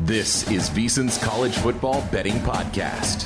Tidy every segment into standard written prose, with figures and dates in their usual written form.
This is VSiN's College Football Betting Podcast.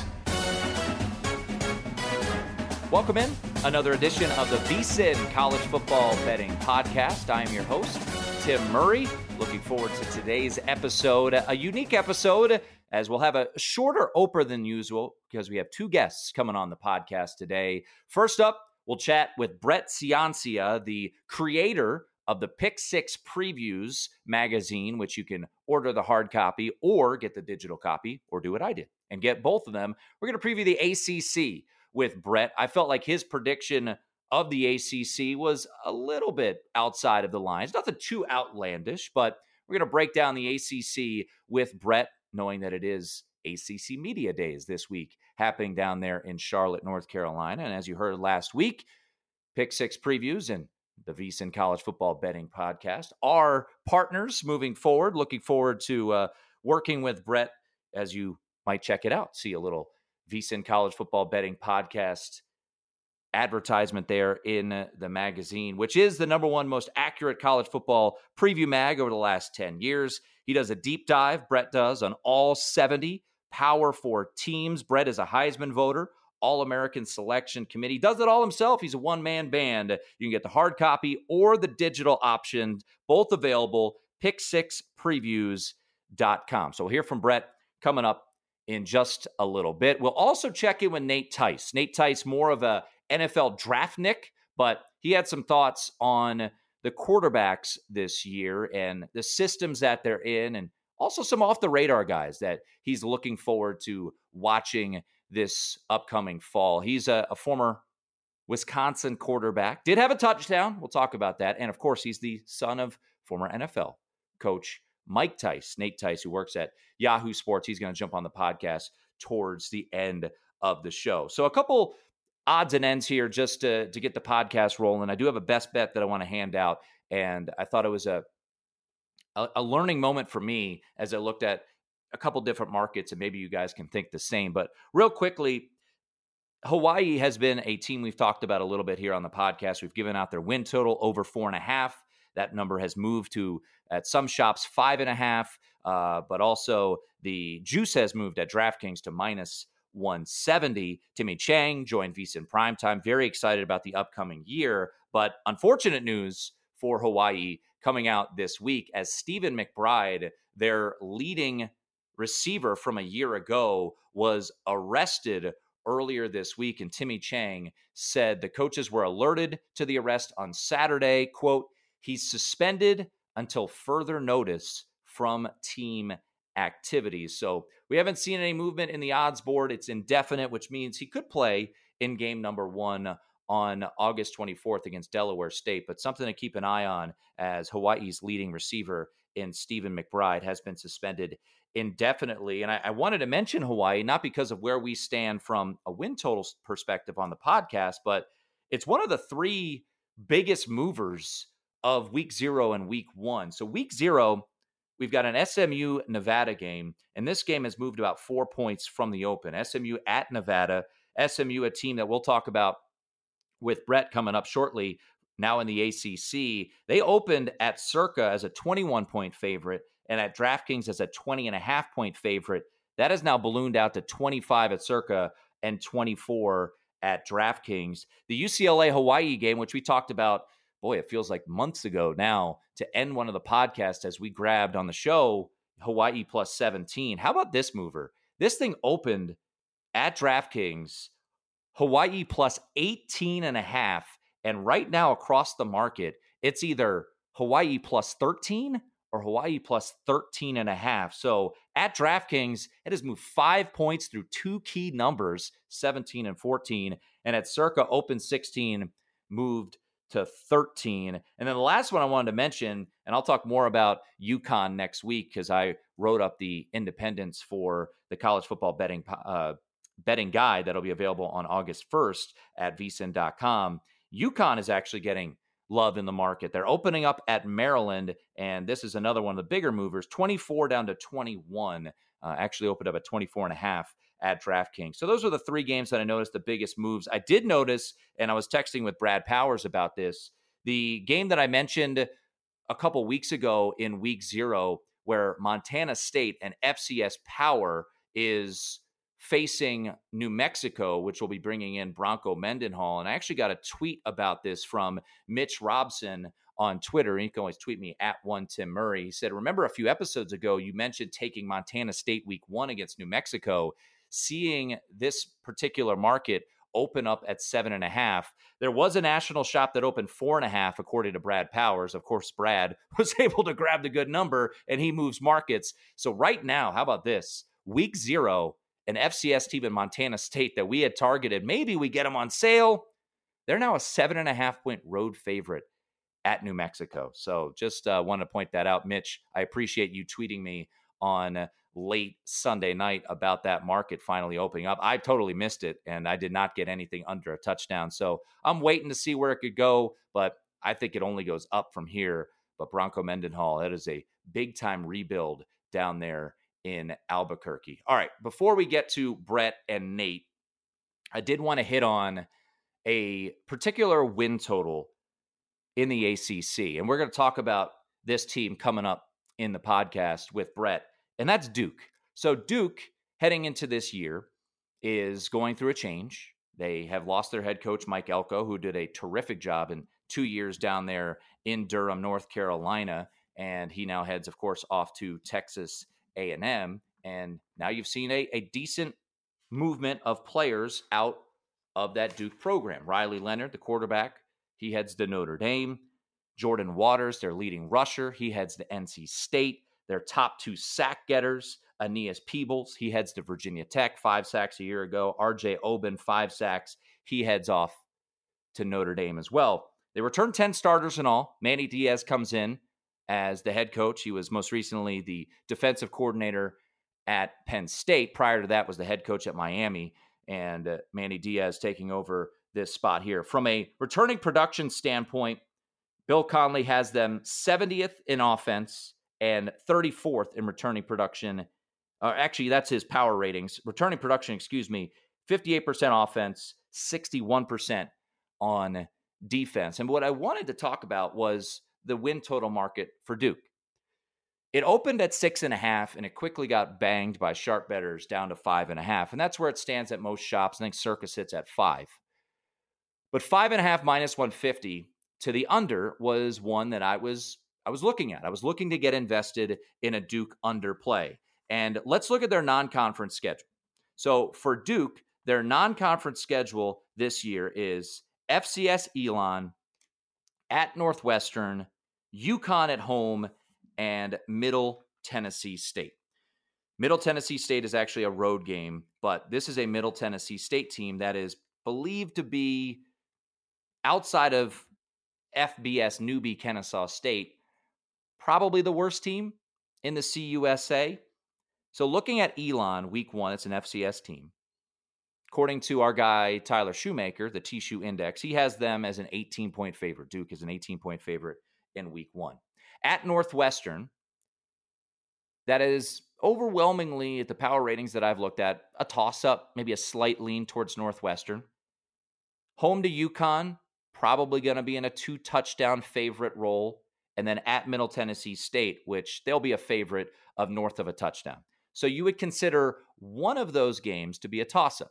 Welcome in another edition of the VSiN College Football Betting Podcast. I am your host, Tim Murray. Looking forward to today's episode, a unique episode, as we'll have a shorter opener than usual because we have two guests coming on the podcast today. First up, we'll chat with Brett Ciancia, the creator of the Pick Six Previews magazine, which you can order the hard copy or get the digital copy, or do what I did and get both of them. We're going to preview the ACC with Brett. I felt like his prediction of the ACC was a little bit outside of the lines. Nothing too outlandish, but we're going to break down the ACC with Brett, knowing that it is ACC Media Days this week, happening down there in Charlotte, North Carolina. And as you heard last week, Pick Six Previews and the VSiN College Football Betting Podcast are partners moving forward. Looking forward to working with Brett as you might check it out. See a little VSiN College Football Betting Podcast advertisement there in the magazine, which is the number one most accurate college football preview mag over the last 10 years. He does a deep dive, Brett does, on all 70 Power 4 teams. Brett is a Heisman voter, All-American Selection Committee. Does it all himself. He's a one-man band. You can get the hard copy or the digital option, both available, pick6previews.com. So we'll hear from Brett coming up in just a little bit. We'll also check in with Nate Tice. Nate Tice, more of a NFL draftnik, but he had some thoughts on the quarterbacks this year and the systems that they're in, and also some off-the-radar guys that he's looking forward to watching this upcoming fall. He's a former Wisconsin quarterback. Did have a touchdown. We'll talk about that. And, of course, he's the son of former NFL coach Mike Tice, Nate Tice, who works at Yahoo Sports. He's going to jump on the podcast towards the end of the show. So a couple odds and ends here just to get the podcast rolling. I do have a best bet that I want to hand out, and I thought it was a learning moment for me as I looked at a couple different markets, and maybe you guys can think the same. But real quickly, Hawaii has been a team we've talked about a little bit here on the podcast. We've given out their win total over 4.5. That number has moved to, at some shops, 5.5. But also the juice has moved at DraftKings to minus 170. Timmy Chang joined VSiN Primetime. Very excited about the upcoming year. But unfortunate news for Hawaii coming out this week as Stephen McBride, their leading receiver from a year ago, was arrested earlier this week. And Timmy Chang said the coaches were alerted to the arrest on Saturday. Quote, "He's suspended until further notice from team activities." So we haven't seen any movement in the odds board. It's indefinite, which means he could play in game number 1 on August 24th against Delaware State, but something to keep an eye on as Hawaii's leading receiver in Stephen McBride has been suspended indefinitely. And I wanted to mention Hawaii, not because of where we stand from a win total perspective on the podcast, but it's one of the three biggest movers of week 0 and week 1. So week 0, we've got an SMU Nevada game, and this game has moved about 4 points from the open. SMU at Nevada. SMU, a team that we'll talk about with Brett coming up shortly, now in the ACC. They opened at Circa as a 21-point favorite and at DraftKings as a 20.5-point favorite. That has now ballooned out to 25 at Circa and 24 at DraftKings. The UCLA-Hawaii game, which we talked about, boy, it feels like months ago now, to end one of the podcasts as we grabbed on the show, Hawaii plus 17. How about this mover? This thing opened at DraftKings, Hawaii plus 18.5. And right now across the market, it's either Hawaii plus 13 or Hawaii plus 13.5. So at DraftKings, it has moved 5 points through two key numbers, 17 and 14. And at Circa, open 16, moved to 13. And then the last one I wanted to mention, and I'll talk more about UConn next week because I wrote up the independence for the college football betting guide that'll be available on August 1st at vsin.com. UConn is actually getting love in the market. They're opening up at Maryland, and this is another one of the bigger movers, 24 down to 21. Actually opened up at 24.5 at DraftKings. So those are the three games that I noticed the biggest moves. I did notice, and I was texting with Brad Powers about this, the game that I mentioned a couple weeks ago in week 0 where Montana State and FCS Power is facing New Mexico, which will be bringing in Bronco Mendenhall. And I actually got a tweet about this from Mitch Robson on Twitter. You can always tweet me at @1TimMurray. He said, remember a few episodes ago, you mentioned taking Montana State week 1 against New Mexico, seeing this particular market open up at 7.5. There was a national shop that opened 4.5, according to Brad Powers. Of course, Brad was able to grab the good number, and he moves markets. So right now, how about this? Week 0, an FCS team in Montana State that we had targeted, maybe we get them on sale. They're now a 7.5-point road favorite at New Mexico. So just want to point that out. Mitch, I appreciate you tweeting me on late Sunday night about that market finally opening up. I totally missed it, and I did not get anything under a touchdown. So I'm waiting to see where it could go, but I think it only goes up from here. But Bronco Mendenhall, that is a big-time rebuild down there in Albuquerque. All right, before we get to Brett and Nate, I did want to hit on a particular win total in the ACC. And we're going to talk about this team coming up in the podcast with Brett, and that's Duke. So Duke, heading into this year, is going through a change. They have lost their head coach, Mike Elko, who did a terrific job in 2 years down there in Durham, North Carolina. And he now heads, of course, off to Texas A&M. And now you've seen a decent movement of players out of that Duke program. Riley Leonard, the quarterback, he heads to Notre Dame. Jordan Waters, their leading rusher, he heads to NC State. Their top 2 sack getters, Aeneas Peebles, he heads to Virginia Tech, 5 sacks a year ago. RJ Oben, 5 sacks. He heads off to Notre Dame as well. They return 10 starters in all. Manny Diaz comes in as the head coach. He was most recently the defensive coordinator at Penn State. Prior to that was the head coach at Miami, and Manny Diaz taking over this spot here. From a returning production standpoint, Bill Conley has them 70th in offense and 34th in returning production. Actually, that's his power ratings. Returning production, 58% offense, 61% on defense. And what I wanted to talk about was the win total market for Duke. It opened at 6.5, and it quickly got banged by sharp bettors down to 5.5. And that's where it stands at most shops. I think Circus hits at 5. But 5.5 minus 150 to the under was one that I was looking at. I was looking to get invested in a Duke underplay. And let's look at their non-conference schedule. So for Duke, their non-conference schedule this year is FCS Elon, at Northwestern, UConn at home, and Middle Tennessee State. Middle Tennessee State is actually a road game, but this is a Middle Tennessee State team that is believed to be, outside of FBS newbie Kennesaw State, probably the worst team in the CUSA. So looking at Elon week 1, it's an FCS team. According to our guy, Tyler Shoemaker, the T-Shoe Index, he has them as an 18-point favorite. Duke is an 18-point favorite in week 1. At Northwestern, that is overwhelmingly, at the power ratings that I've looked at, a toss-up, maybe a slight lean towards Northwestern. Home to UConn, probably going to be in a 2-touchdown favorite role. And then at Middle Tennessee State, which they'll be a favorite of north of a touchdown. So you would consider one of those games to be a toss-up.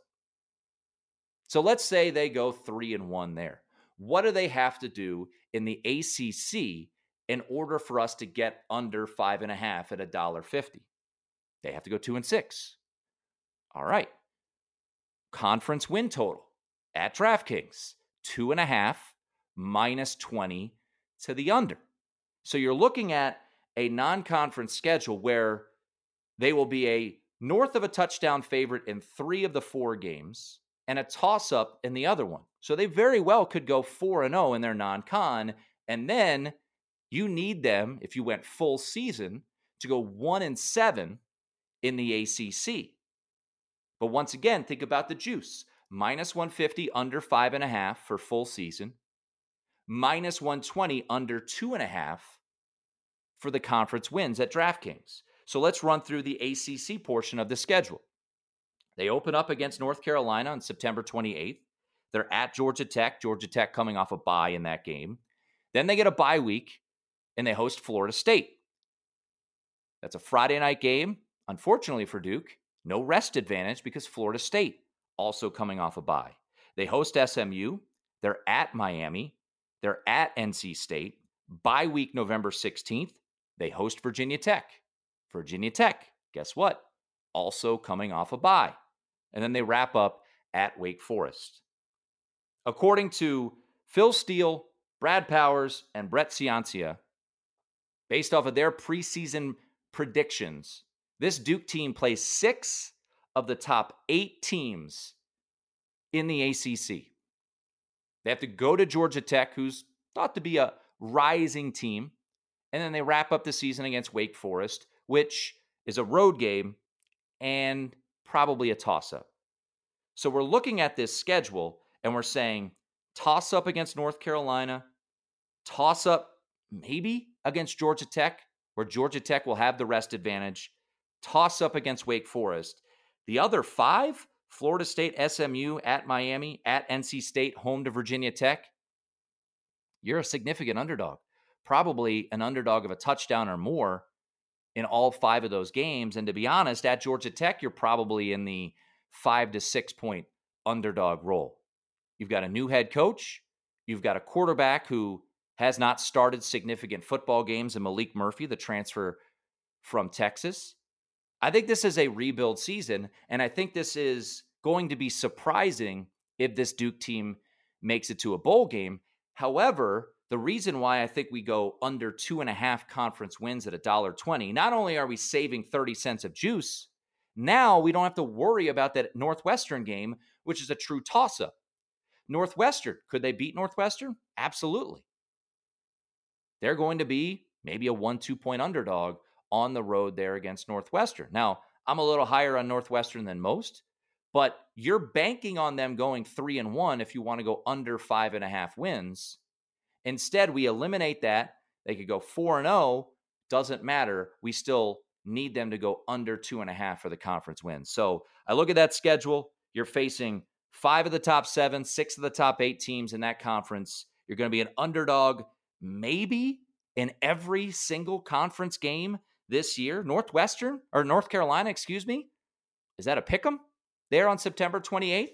So let's say they go 3-1 there. What do they have to do in the ACC in order for us to get under 5.5 at $1.50? They have to go 2-6. All right. Conference win total at DraftKings, 2.5 minus 20 to the under. So you're looking at a non-conference schedule where they will be a north of a touchdown favorite in 3 of the 4 games and a toss-up in the other one. So they very well could go 4-0 in their non-con, and then you need them, if you went full season, to go 1-7 in the ACC. But once again, think about the juice. Minus 150 under 5.5 for full season. Minus 120 under 2.5 for the conference wins at DraftKings. So let's run through the ACC portion of the schedule. They open up against North Carolina on September 28th. They're at Georgia Tech coming off a bye in that game. Then they get a bye week, and they host Florida State. That's a Friday night game. Unfortunately for Duke, no rest advantage because Florida State also coming off a bye. They host SMU. They're at Miami. They're at NC State. Bye week November 16th. They host Virginia Tech. Virginia Tech, guess what? Also coming off a bye. And then they wrap up at Wake Forest. According to Phil Steele, Brad Powers, and Brett Ciancia, based off of their preseason predictions, this Duke team plays 6 of the top 8 teams in the ACC. They have to go to Georgia Tech, who's thought to be a rising team, and then they wrap up the season against Wake Forest, which is a road game and probably a toss-up. So we're looking at this schedule, and we're saying toss-up against North Carolina, toss-up maybe against Georgia Tech, where Georgia Tech will have the rest advantage, toss-up against Wake Forest. The other 5, Florida State, SMU, at Miami, at NC State, home to Virginia Tech, you're a significant underdog. Probably an underdog of a touchdown or more in all 5 of those games. And to be honest, at Georgia Tech, you're probably in the 5 to 6 point underdog role. You've got a new head coach. You've got a quarterback who has not started significant football games in Malik Murphy, the transfer from Texas. I think this is a rebuild season, and I think this is going to be surprising if this Duke team makes it to a bowl game. However, the reason why I think we go under 2.5 conference wins at $1.20, not only are we saving 30 cents of juice, now we don't have to worry about that Northwestern game, which is a true toss-up. Northwestern, could they beat Northwestern? Absolutely. They're going to be maybe a 1-2 point underdog on the road there against Northwestern. Now, I'm a little higher on Northwestern than most, but you're banking on them going 3-1 if you want to go under 5.5 wins. Instead, we eliminate that. They could go 4-0. Doesn't matter. We still need them to go under 2.5 for the conference wins. So I look at that schedule. You're facing 5 of the top 7, 6 of the top 8 teams in that conference. You're going to be an underdog maybe in every single conference game this year. North Carolina, is that a pick 'em there on September 28th?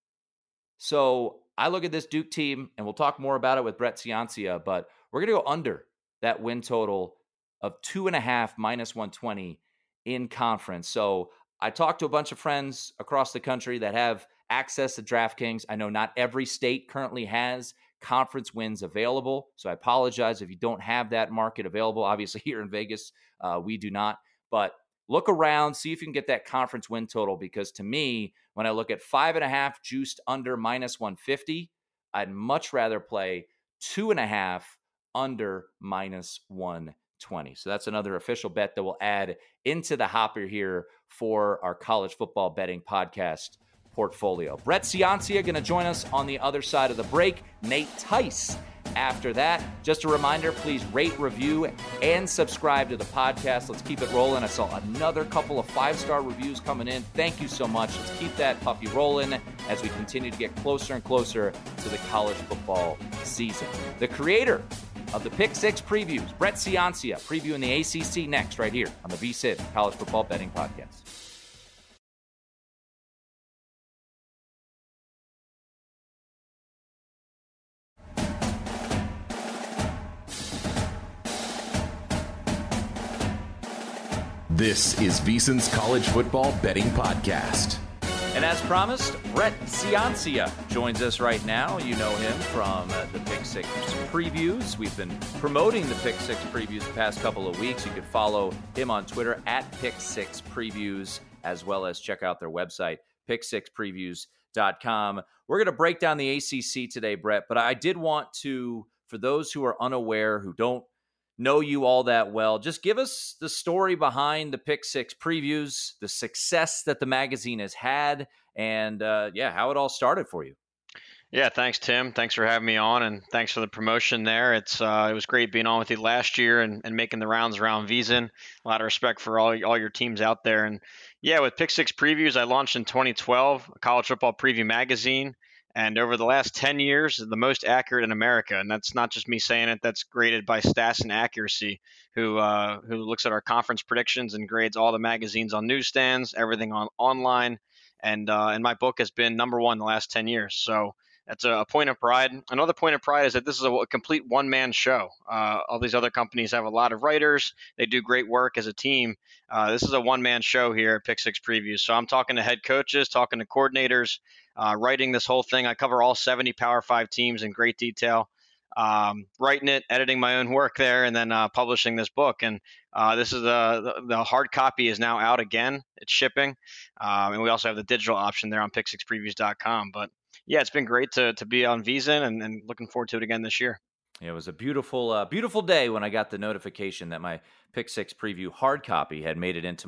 So I look at this Duke team, and we'll talk more about it with Brett Ciancia, but we're going to go under that win total of 2.5 minus 120 in conference. So I talked to a bunch of friends across the country that have access to DraftKings. I know not every state currently has conference wins available, so I apologize if you don't have that market available. Obviously, here in Vegas, we do not. But look around, see if you can get that conference win total, because to me, when I look at 5.5 juiced under minus 150, I'd much rather play 2.5 under minus 120. So that's another official bet that we'll add into the hopper here for our college football betting podcast portfolio. Brett Ciancia going to join us on the other side of the break. Nate Tice after that. Just a reminder, please rate, review, and subscribe to the podcast. Let's keep it rolling. I saw another couple of 5-star reviews coming in. Thank you so much. Let's keep that puppy rolling as we continue to get closer and closer to the college football season. The creator of the Pick 6 previews, Brett Ciancia, previewing the ACC next right here on the VSiN College Football Betting Podcast. This is VSiN's College Football Betting Podcast. And as promised, Brett Ciancia joins us right now. You know him from the Pick 6 previews. We've been promoting the Pick 6 previews the past couple of weeks. You can follow him on Twitter at Pick 6 Previews, as well as check out their website, pick6previews.com. We're going to break down the ACC today, Brett, but I did want to, for those who are unaware, who don't know you all that well, just give us the story behind the Pick 6 previews, the success that the magazine has had, and how it all started for you. Yeah, thanks, Tim. Thanks for having me on, and thanks for the promotion there. It was great being on with you last year and making the rounds around VSiN. A lot of respect for all your teams out there. And yeah, with Pick 6 previews, I launched in 2012, a college football preview magazine. And over the last 10 years, the most accurate in America. And that's not just me saying it. That's graded by Stats and Accuracy, who looks at our conference predictions and grades all the magazines on newsstands, everything online. And my book has been #1 the last 10 years. So that's a point of pride. Another point of pride is that this is a complete one-man show. All these other companies have a lot of writers. They do great work as a team. This is a one-man show here at Pick Six Previews. So I'm talking to head coaches, talking to coordinators, writing this whole thing. I cover all 70 Power 5 teams in great detail, writing it, editing my own work there, and then publishing this book. And this is the hard copy is now out again. It's shipping. And we also have the digital option there on pick6previews.com. But yeah, it's been great to be on VSiN and looking forward to it again this year. It was a beautiful, beautiful day when I got the notification that my Pick Six Preview hard copy had made it into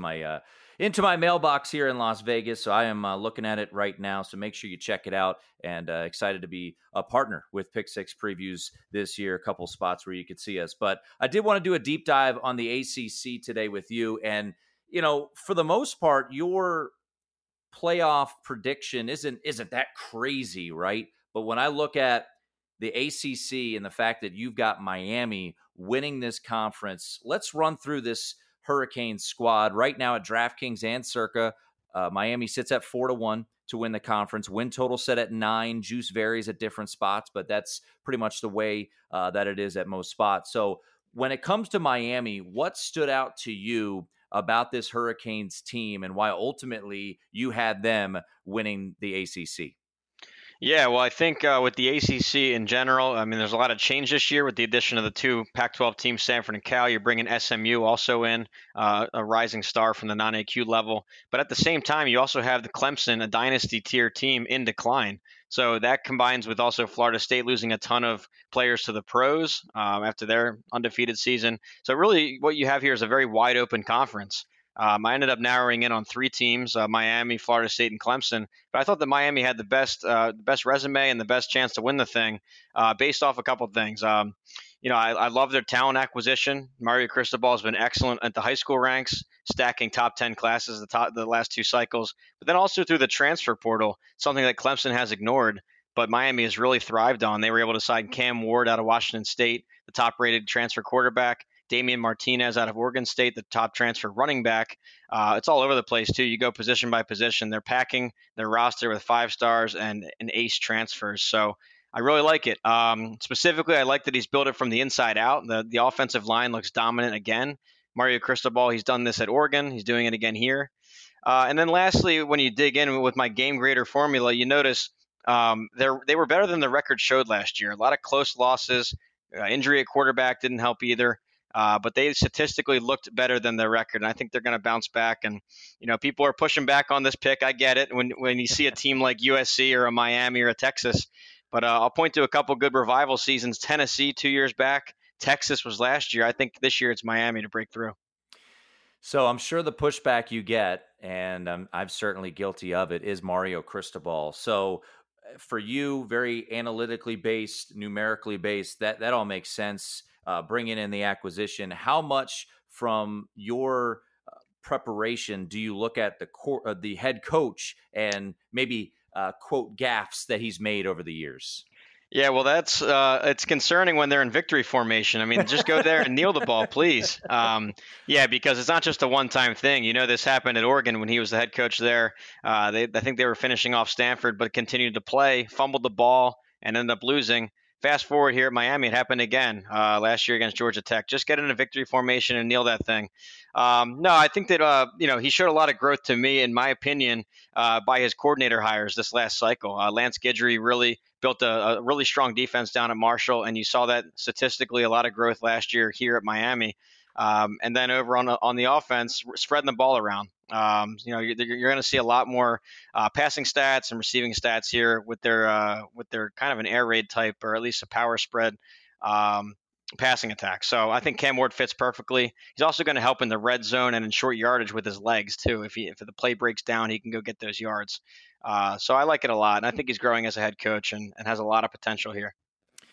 my mailbox here in Las Vegas. So I am looking at it right now. So make sure you check it out. And excited to be a partner with Pick Six Previews this year. A couple spots where you could see us. But I did want to do a deep dive on the ACC today with you. And for the most part, your playoff prediction isn't that crazy, right? But when I look at the ACC and the fact that you've got Miami winning this conference, let's run through this Hurricane squad right now at DraftKings and Circa. Miami sits at 4-1 to win the conference. Win total set at 9. Juice varies at different spots, but that's pretty much the way that it is at most spots. So when it comes to Miami, what stood out to you about this Hurricanes team and why ultimately you had them winning the ACC? Yeah, well, I think with the ACC in general, I mean, there's a lot of change this year with the addition of the 2 Pac-12 teams, Stanford and Cal. You're bringing SMU also in, a rising star from the non-AQ level. But at the same time, you also have the Clemson, a dynasty tier team in decline. So that combines with also Florida State losing a ton of players to the pros after their undefeated season. So really what you have here is a very wide open conference. I ended up narrowing in on 3 teams, Miami, Florida State, and Clemson. But I thought that Miami had the best resume and the best chance to win the thing based off a couple of things. I love their talent acquisition. Mario Cristobal has been excellent at the high school ranks, stacking top 10 classes the last 2 cycles. But then also through the transfer portal, something that Clemson has ignored, but Miami has really thrived on. They were able to sign Cam Ward out of Washington State, the top-rated transfer quarterback. Damian Martinez out of Oregon State, the top transfer running back. It's all over the place, too. You go position by position. They're packing their roster with 5 stars and ace transfers. So I really like it. Specifically, I like that he's built it from the inside out. The offensive line looks dominant again. Mario Cristobal, he's done this at Oregon. He's doing it again here. And then lastly, when you dig in with my game grader formula, you notice they were better than the record showed last year. A lot of close losses. Injury at quarterback didn't help either. But they statistically looked better than their record, and I think they're going to bounce back. And people are pushing back on this pick. I get it when you see a team like USC or a Miami or a Texas. But I'll point to a couple good revival seasons. Tennessee 2 years back. Texas was last year. I think this year it's Miami to break through. So I'm sure the pushback you get, and I'm certainly guilty of it, is Mario Cristobal. So for you, very analytically based, numerically based, that all makes sense. Bringing in the acquisition, how much from your preparation do you look at the head coach and maybe quote gaffes that he's made over the years? Yeah, well, that's it's concerning when they're in victory formation. I mean, just go there and kneel the ball, please. Yeah, because it's not just a one-time thing. This happened at Oregon when he was the head coach there. I think they were finishing off Stanford, but continued to play, fumbled the ball, and ended up losing. Fast forward here at Miami, it happened again last year against Georgia Tech. Just get in a victory formation and kneel that thing. No, I think that he showed a lot of growth to me, in my opinion, by his coordinator hires this last cycle. Lance Guidry really built a really strong defense down at Marshall, and you saw that statistically a lot of growth last year here at Miami. And then over on the offense, spreading the ball around. You're going to see a lot more passing stats and receiving stats here with their kind of an air raid type, or at least a power spread passing attack. So I think Cam Ward fits perfectly. He's also going to help in the red zone and in short yardage with his legs too. If the play breaks down, he can go get those yards. So I like it a lot, and I think he's growing as a head coach and has a lot of potential here.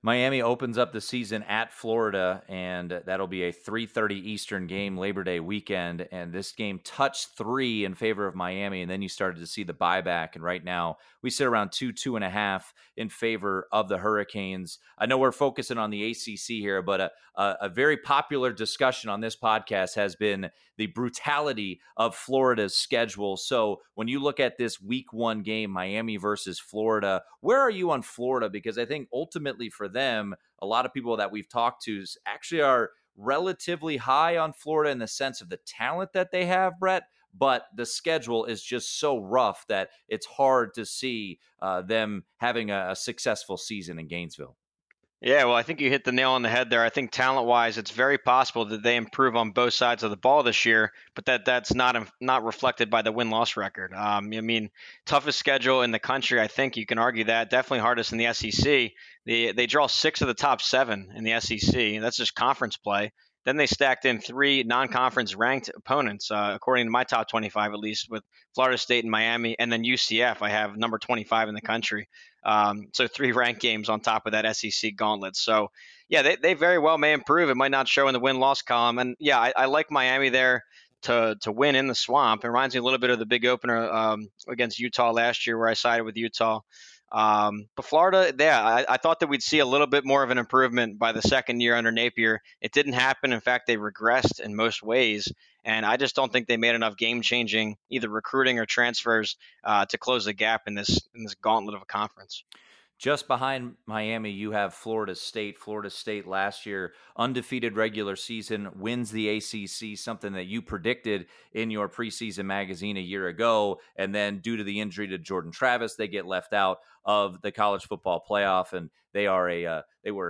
Miami opens up the season at Florida, and that'll be a 3:30 Eastern game, Labor Day weekend. And this game touched 3 in favor of Miami, and then you started to see the buyback. And right now, we sit around 2.5 in favor of the Hurricanes. I know we're focusing on the ACC here, but a very popular discussion on this podcast has been the brutality of Florida's schedule. So when you look at this week 1 game, Miami versus Florida, where are you on Florida? Because I think ultimately for them, a lot of people that we've talked to actually are relatively high on Florida in the sense of the talent that they have, Brett, but the schedule is just so rough that it's hard to see them having a successful season in Gainesville. Yeah, well, I think you hit the nail on the head there. I think talent-wise, it's very possible that they improve on both sides of the ball this year, but that's not reflected by the win-loss record. I mean, toughest schedule in the country. I think you can argue that. Definitely hardest in the SEC. They draw 6 of the top 7 in the SEC. That's just conference play. Then they stacked in 3 non-conference ranked opponents, according to my top 25 at least, with Florida State and Miami, and then UCF. I have number 25 in the country. So 3 ranked games on top of that SEC gauntlet. So, yeah, they very well may improve. It might not show in the win-loss column. And, yeah, I like Miami there to win in the Swamp. It reminds me a little bit of the big opener against Utah last year where I sided with Utah. But Florida, yeah, I thought that we'd see a little bit more of an improvement by the second year under Napier. It didn't happen. In fact, they regressed in most ways. And I just don't think they made enough game-changing either recruiting or transfers to close the gap in this gauntlet of a conference. Just behind Miami, you have Florida State. Florida State last year, undefeated regular season, wins the ACC, something that you predicted in your preseason magazine a year ago. And then due to the injury to Jordan Travis, they get left out of the college football playoff. And they were a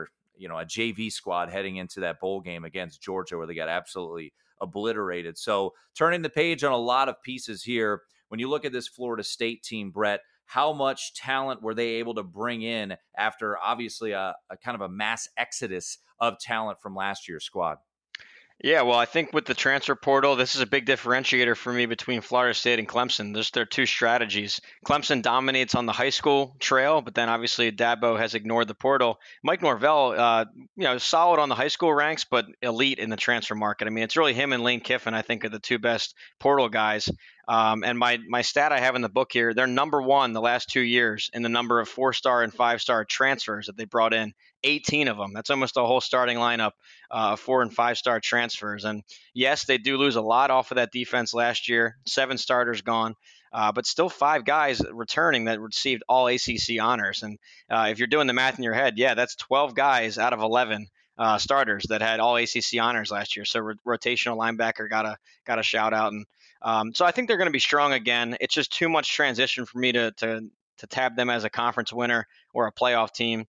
JV squad heading into that bowl game against Georgia where they got absolutely obliterated. So turning the page on a lot of pieces here. When you look at this Florida State team, Brett, how much talent were they able to bring in after obviously a kind of a mass exodus of talent from last year's squad? Yeah, well, I think with the transfer portal, this is a big differentiator for me between Florida State and Clemson. There's their 2 strategies. Clemson dominates on the high school trail, but then obviously Dabo has ignored the portal. Mike Norvell, solid on the high school ranks, but elite in the transfer market. I mean, it's really him and Lane Kiffin, I think, are the 2 best portal guys. And my stat I have in the book here, they're number 1 the last 2 years in the number of 4-star and 5-star transfers that they brought in. 18 of them. That's almost a whole starting lineup of 4- and 5-star transfers. And yes, they do lose a lot off of that defense last year. 7 starters gone, but still 5 guys returning that received all ACC honors. And if you're doing the math in your head, yeah, that's 12 guys out of 11 starters that had all ACC honors last year. So rotational linebacker got a shout out. And so I think they're going to be strong again. It's just too much transition for me to tab them as a conference winner or a playoff team.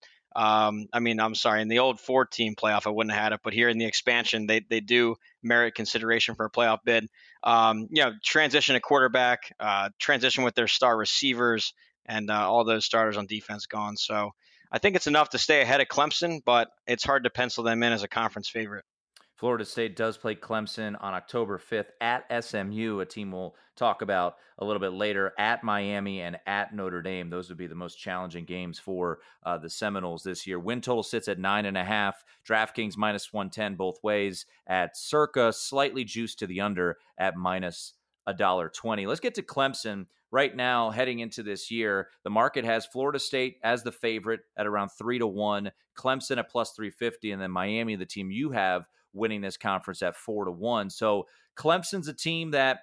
I'm sorry, in the old 4-team playoff, I wouldn't have had it, but here in the expansion, they do merit consideration for a playoff bid. Transition to quarterback, transition with their star receivers, and all those starters on defense gone. So I think it's enough to stay ahead of Clemson, but it's hard to pencil them in as a conference favorite. Florida State does play Clemson on October 5th at SMU, a team we'll talk about a little bit later, at Miami and at Notre Dame. Those would be the most challenging games for the Seminoles this year. Win total sits at 9.5. DraftKings minus 110 both ways at circa, slightly juiced to the under at minus $1.20. Let's get to Clemson. Right now, heading into this year, the market has Florida State as the favorite at around 3-1, Clemson at plus 350, and then Miami, the team you have, winning this conference at 4-1. So Clemson's a team that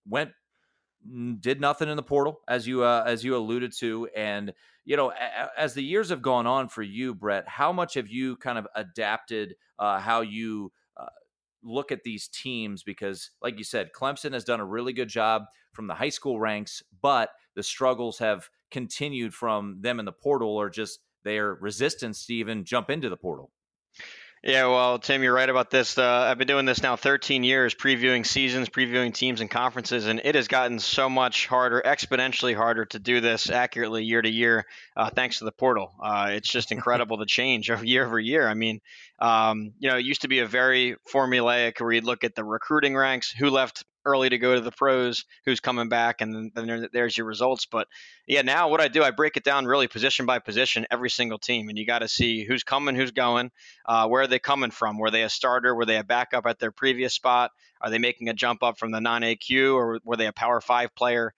did nothing in the portal, as you alluded to. And, as the years have gone on for you, Brett, how much have you kind of adapted how you look at these teams? Because like you said, Clemson has done a really good job from the high school ranks, but the struggles have continued from them in the portal, or just their resistance to even jump into the portal. Yeah, well, Tim, you're right about this. I've been doing this now 13 years, previewing seasons, previewing teams and conferences, and it has gotten so much harder, exponentially harder to do this accurately year to year, thanks to the portal. It's just incredible the change of year over year. I mean, it used to be a very formulaic where you'd look at the recruiting ranks, who left early to go to the pros, who's coming back, and then there's your results. But yeah, now what I do, I break it down really position by position, every single team, and you got to see who's coming, who's going, where are they coming from? Were they a starter? Were they a backup at their previous spot? Are they making a jump up from the non-AQ, or were they a Power 5 player?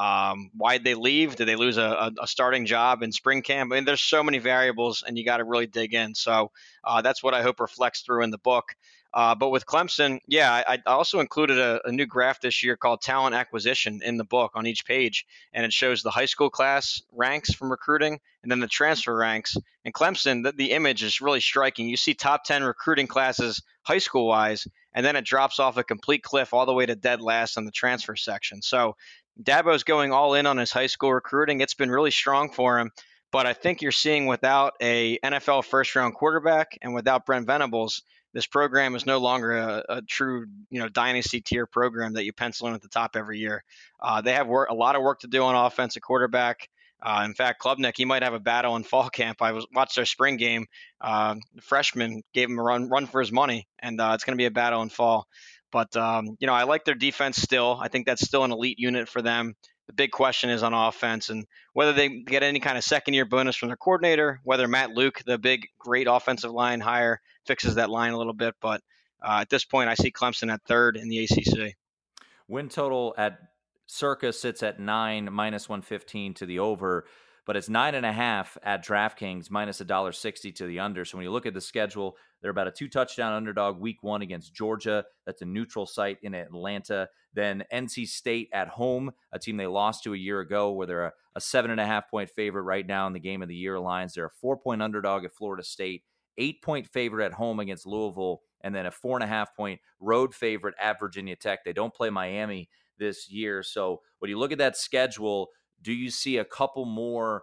Why'd they leave? Did they lose a starting job in spring camp? I mean, there's so many variables, and you got to really dig in. So that's what I hope reflects through in the book. But with Clemson, yeah, I also included a new graph this year called talent acquisition in the book on each page, and it shows the high school class ranks from recruiting and then the transfer ranks. And Clemson, the image is really striking. You see top 10 recruiting classes high school wise, and then it drops off a complete cliff all the way to dead last on the transfer section. So Dabo's going all in on his high school recruiting. It's been really strong for him. But I think you're seeing without a NFL first-round quarterback and without Brent Venables, this program is no longer a true, dynasty tier program that you pencil in at the top every year. They have a lot of work to do on offense at quarterback. In fact, Klubnik, he might have a battle in fall camp. Watched their spring game. The freshman gave him a run for his money, and it's going to be a battle in fall. But, I like their defense still. I think that's still an elite unit for them. The big question is on offense and whether they get any kind of second-year bonus from their coordinator, whether Matt Luke, the big, great offensive line hire, fixes that line a little bit. But at this point, I see Clemson at third in the ACC. Win total at Circa sits at 9, minus 115 to the over, but it's 9.5 at DraftKings, minus $1.60 to the under. So when you look at the schedule, they're about a 2-touchdown underdog week 1 against Georgia. That's a neutral site in Atlanta. Then NC State at home, a team they lost to a year ago, where they're a 7.5-point favorite right now in the game of the year lines. They're a 4-point underdog at Florida State, 8-point favorite at home against Louisville, and then a 4.5-point road favorite at Virginia Tech. They don't play Miami this year. So when you look at that schedule, do you see a couple more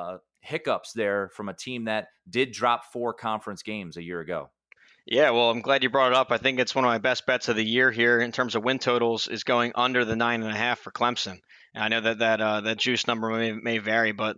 hiccups there from a team that did drop 4 conference games a year ago? Yeah, well, I'm glad you brought it up. I think it's one of my best bets of the year here in terms of win totals is going under the 9.5 for Clemson. And I know that juice number may vary, but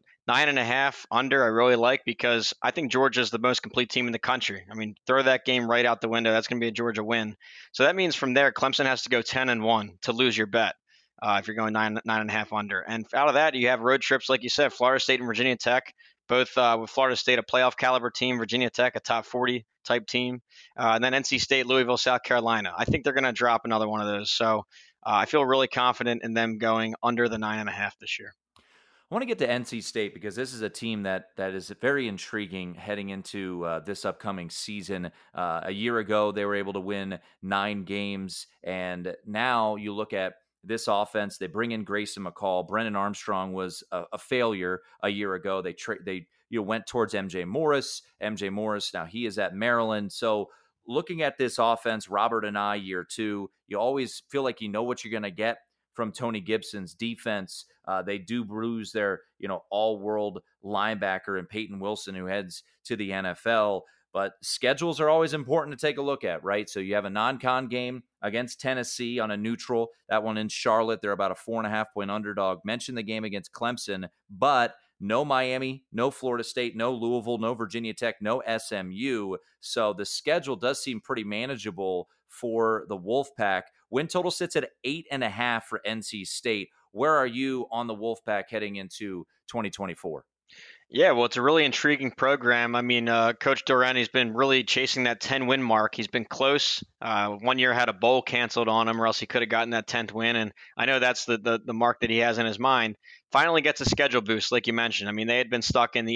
9.5 under I really like because I think Georgia is the most complete team in the country. I mean, throw that game right out the window. That's going to be a Georgia win. So that means from there, Clemson has to go 10-1 to lose your bet. If you're going 9.5 under. And out of that, you have road trips, like you said, Florida State and Virginia Tech, both with Florida State, a playoff caliber team, Virginia Tech, a top 40 type team, and then NC State, Louisville, South Carolina. I think they're going to drop another one of those. So I feel really confident in them going under the 9.5 this year. I want to get to NC State because this is a team that is very intriguing heading into this upcoming season. A year ago, they were able to win 9 games, and now you look at this offense. They bring in Grayson McCall. Brennan Armstrong was a failure a year ago. They went towards MJ Morris. MJ Morris, now he is at Maryland. So looking at this offense, Robert and I, year 2, you always feel like you know what you're going to get from Tony Gibson's defense. They do bruise their all-world linebacker and Peyton Wilson, who heads to the NFL. But schedules are always important to take a look at, right? So you have a non-con game against Tennessee on a neutral. That one in Charlotte. They're about a 4.5-point underdog. Mentioned the game against Clemson, but no Miami, no Florida State, no Louisville, no Virginia Tech, no SMU. So the schedule does seem pretty manageable for the Wolfpack. Win total sits at 8.5 for NC State. Where are you on the Wolfpack heading into 2024? Yeah, well, it's a really intriguing program. I mean, Coach Dorani's been really chasing that 10-win mark. He's been close. 1 year had a bowl canceled on him, or else he could have gotten that 10th win. And I know that's the mark that he has in his mind. Finally gets a schedule boost, like you mentioned. I mean, they had been stuck in the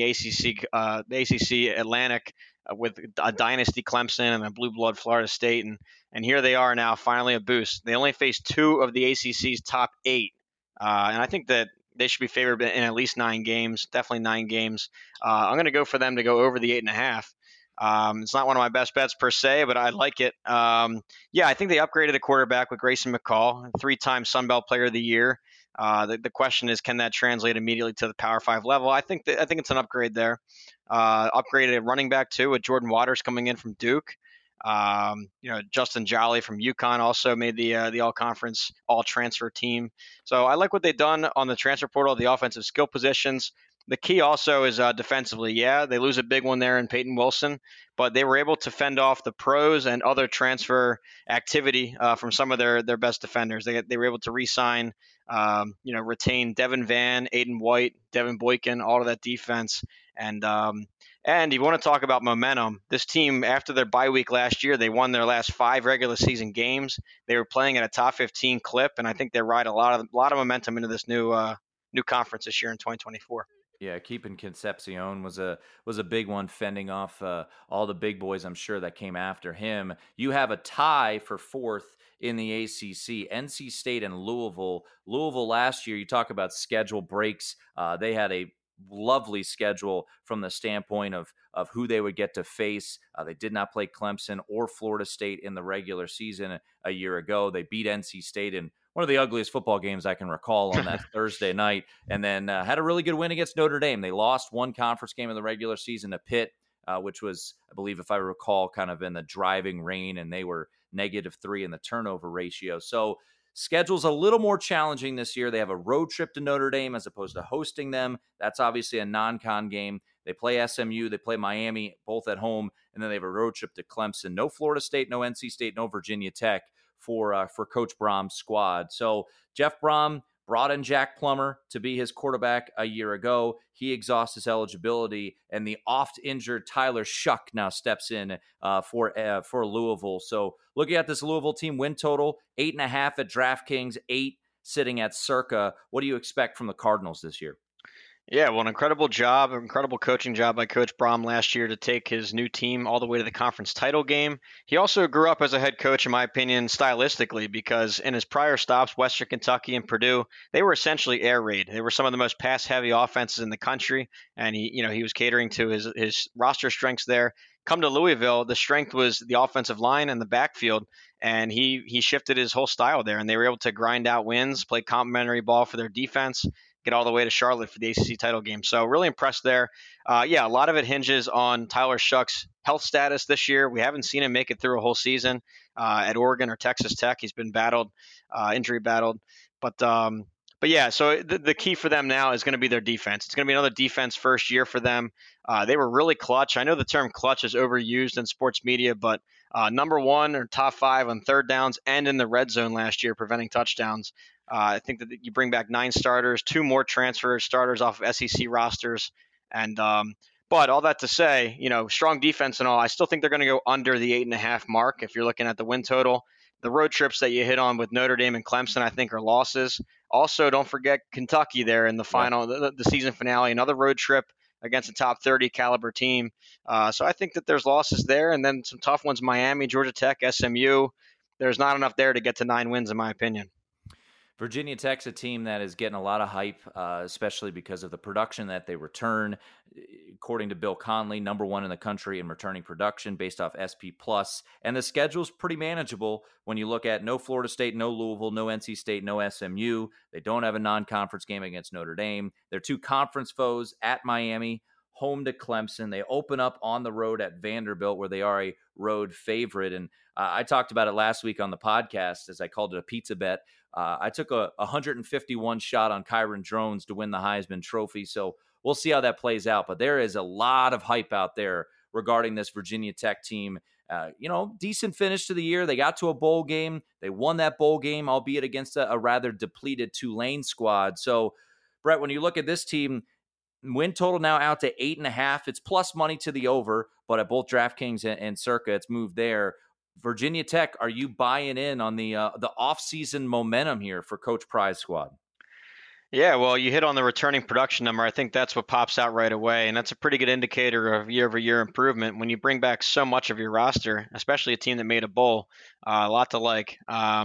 ACC Atlantic with a dynasty Clemson and a blue blood Florida State, and here they are now, finally a boost. They only faced 2 of the ACC's top 8, and I think that they should be favored in at least 9 games, definitely 9 games. I'm going to go for them to go over the 8.5. It's not one of my best bets per se, but I like it. Yeah, I think they upgraded the quarterback with Grayson McCall, 3-time Sun Belt Player of the Year. The question is, can that translate immediately to the Power 5 level? I think it's an upgrade there. Upgraded a running back too with Jordan Waters coming in from Duke. Justin Jolly from UConn also made the all-conference, all-transfer team. So I like what they've done on the transfer portal, the offensive skill positions. The key also is defensively. Yeah, they lose a big one there in Peyton Wilson, but they were able to fend off the pros and other transfer activity from some of their best defenders. They were able to re-sign, retain Devin Van, Aiden White, Devin Boykin, all of that defense. And you want to talk about momentum. This team, after their bye week last year, they won their last 5 regular season games. They were playing at a top 15 clip, and I think they ride a lot of momentum into this new conference this year in 2024. Yeah, keeping Concepcion was a big one, fending off all the big boys, I'm sure, that came after him. You have a tie for 4th in the ACC, NC State and Louisville. Louisville last year, you talk about schedule breaks. They had a lovely schedule from the standpoint of who they would get to face. They did not play Clemson or Florida State in the regular season a year ago. They beat NC State in one of the ugliest football games I can recall on that Thursday night, and then had a really good win against Notre Dame. They lost one conference game in the regular season to Pitt, which was, I believe, if I recall, kind of in the driving rain, and they were -3 in the turnover ratio. So schedule's a little more challenging this year. They have a road trip to Notre Dame as opposed to hosting them. That's obviously a non-con game. They play SMU, they play Miami, both at home, and then they have a road trip to Clemson. No Florida State, no NC State, no Virginia Tech for Coach Brohm's squad. So Jeff Brohm brought in Jack Plummer to be his quarterback a year ago. He exhausts his eligibility, and the oft-injured Tyler Shuck now steps in for Louisville. So looking at this Louisville team, win total 8.5 at DraftKings, 8 sitting at Circa. What do you expect from the Cardinals this year? Yeah, well, an incredible coaching job by Coach Brohm last year to take his new team all the way to the conference title game. He also grew up as a head coach, in my opinion, stylistically, because in his prior stops, Western Kentucky and Purdue, they were essentially air raid. They were some of the most pass-heavy offenses in the country, and he was catering to his roster strengths there. Come to Louisville, the strength was the offensive line and the backfield, and he shifted his whole style there, and they were able to grind out wins, play complimentary ball for their defense, get all the way to Charlotte for the ACC title game. So really impressed there. A lot of it hinges on Tyler Shuck's health status this year. We haven't seen him make it through a whole season at Oregon or Texas Tech. He's been injury battled. But yeah, so the key for them now is going to be their defense. It's going to be another defense first year for them. They were really clutch. I know the term clutch is overused in sports media, but number 1 or top 5 on third downs and in the red zone last year, preventing touchdowns. I think that you bring back 9 starters, 2 more transfer starters off of SEC rosters. And but all that to say, strong defense and all, I still think they're going to go under the 8.5 mark if you're looking at the win total. The road trips that you hit on with Notre Dame and Clemson, I think, are losses. Also, don't forget Kentucky there in the final, the season finale, another road trip against a top 30 caliber team. So I think that there's losses there, and then some tough ones, Miami, Georgia Tech, SMU. There's not enough there to get to 9 wins, in my opinion. Virginia Tech's a team that is getting a lot of hype, especially because of the production that they return. According to Bill Conley, number 1 in the country in returning production based off SP+. And the schedule's pretty manageable when you look at no Florida State, no Louisville, no NC State, no SMU. They don't have a non-conference game against Notre Dame. Their 2 conference foes at Miami, home to Clemson. They open up on the road at Vanderbilt, where they are a road favorite. And I talked about it last week on the podcast, as I called it a pizza bet. I took a 151 shot on Kyron Drones to win the Heisman Trophy, so we'll see how that plays out. But there is a lot of hype out there regarding this Virginia Tech team. Decent finish to the year. They got to a bowl game. They won that bowl game, albeit against a rather depleted Tulane squad. So, Brett, when you look at this team, win total now out to 8.5. It's plus money to the over, but at both DraftKings and Circa, it's moved there. Virginia Tech, are you buying in on the off-season momentum here for Coach Pry's squad? Yeah, well, you hit on the returning production number. I think that's what pops out right away, and that's a pretty good indicator of year-over-year improvement. When you bring back so much of your roster, especially a team that made a bowl, a lot to like.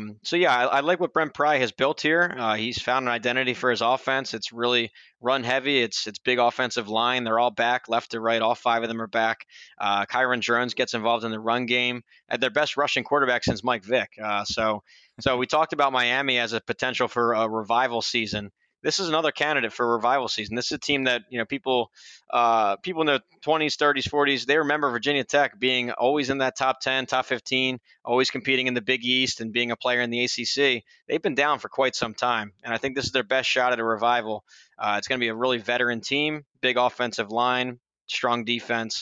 I like what Brent Pry has built here. He's found an identity for his offense. It's really run heavy. It's big offensive line. They're all back, left to right. All 5 of them are back. Kyron Drones gets involved in the run game. At their best rushing quarterback since Mike Vick. So we talked about Miami as a potential for a revival season. This is another candidate for a revival season. This is a team that people in their 20s, 30s, 40s, they remember Virginia Tech being always in that top 10, top 15, always competing in the Big East and being a player in the ACC. They've been down for quite some time, and I think this is their best shot at a revival. It's going to be a really veteran team, big offensive line, strong defense.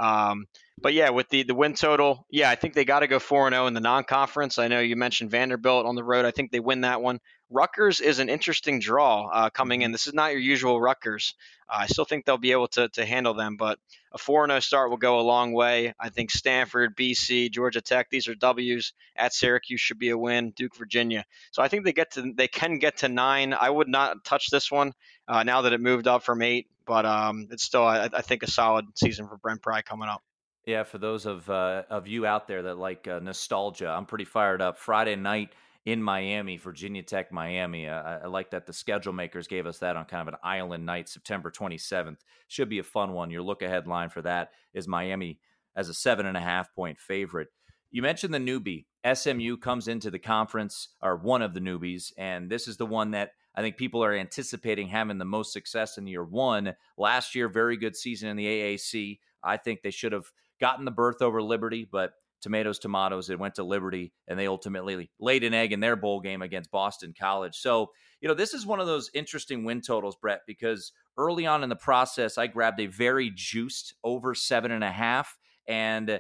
But yeah, with the win total, yeah, I think they got to go 4-0 in the non-conference. I know you mentioned Vanderbilt on the road. I think they win that one. Rutgers is an interesting draw coming in. This is not your usual Rutgers. I still think they'll be able to handle them, but a 4-0 start will go a long way. I think Stanford, BC, Georgia Tech, these are W's. At Syracuse should be a win. Duke, Virginia. So I think they can get to 9. I would not touch this one now that it moved up from 8, but it's still I think a solid season for Brent Pry coming up. Yeah, for those of you out there that like nostalgia, I'm pretty fired up. Friday night in Miami, Virginia Tech, Miami. I like that the schedule makers gave us that on kind of an island night, September 27th. Should be a fun one. Your look-ahead line for that is Miami as a 7.5-point favorite. You mentioned the newbie. SMU comes into the conference, or one of the newbies, and this is the one that I think people are anticipating having the most success in year one. Last year, very good season in the AAC. I think they should have gotten the berth over Liberty, but tomatoes, it went to Liberty, and they ultimately laid an egg in their bowl game against Boston College. So, this is one of those interesting win totals, Brett, because early on in the process, I grabbed a very juiced over 7.5, and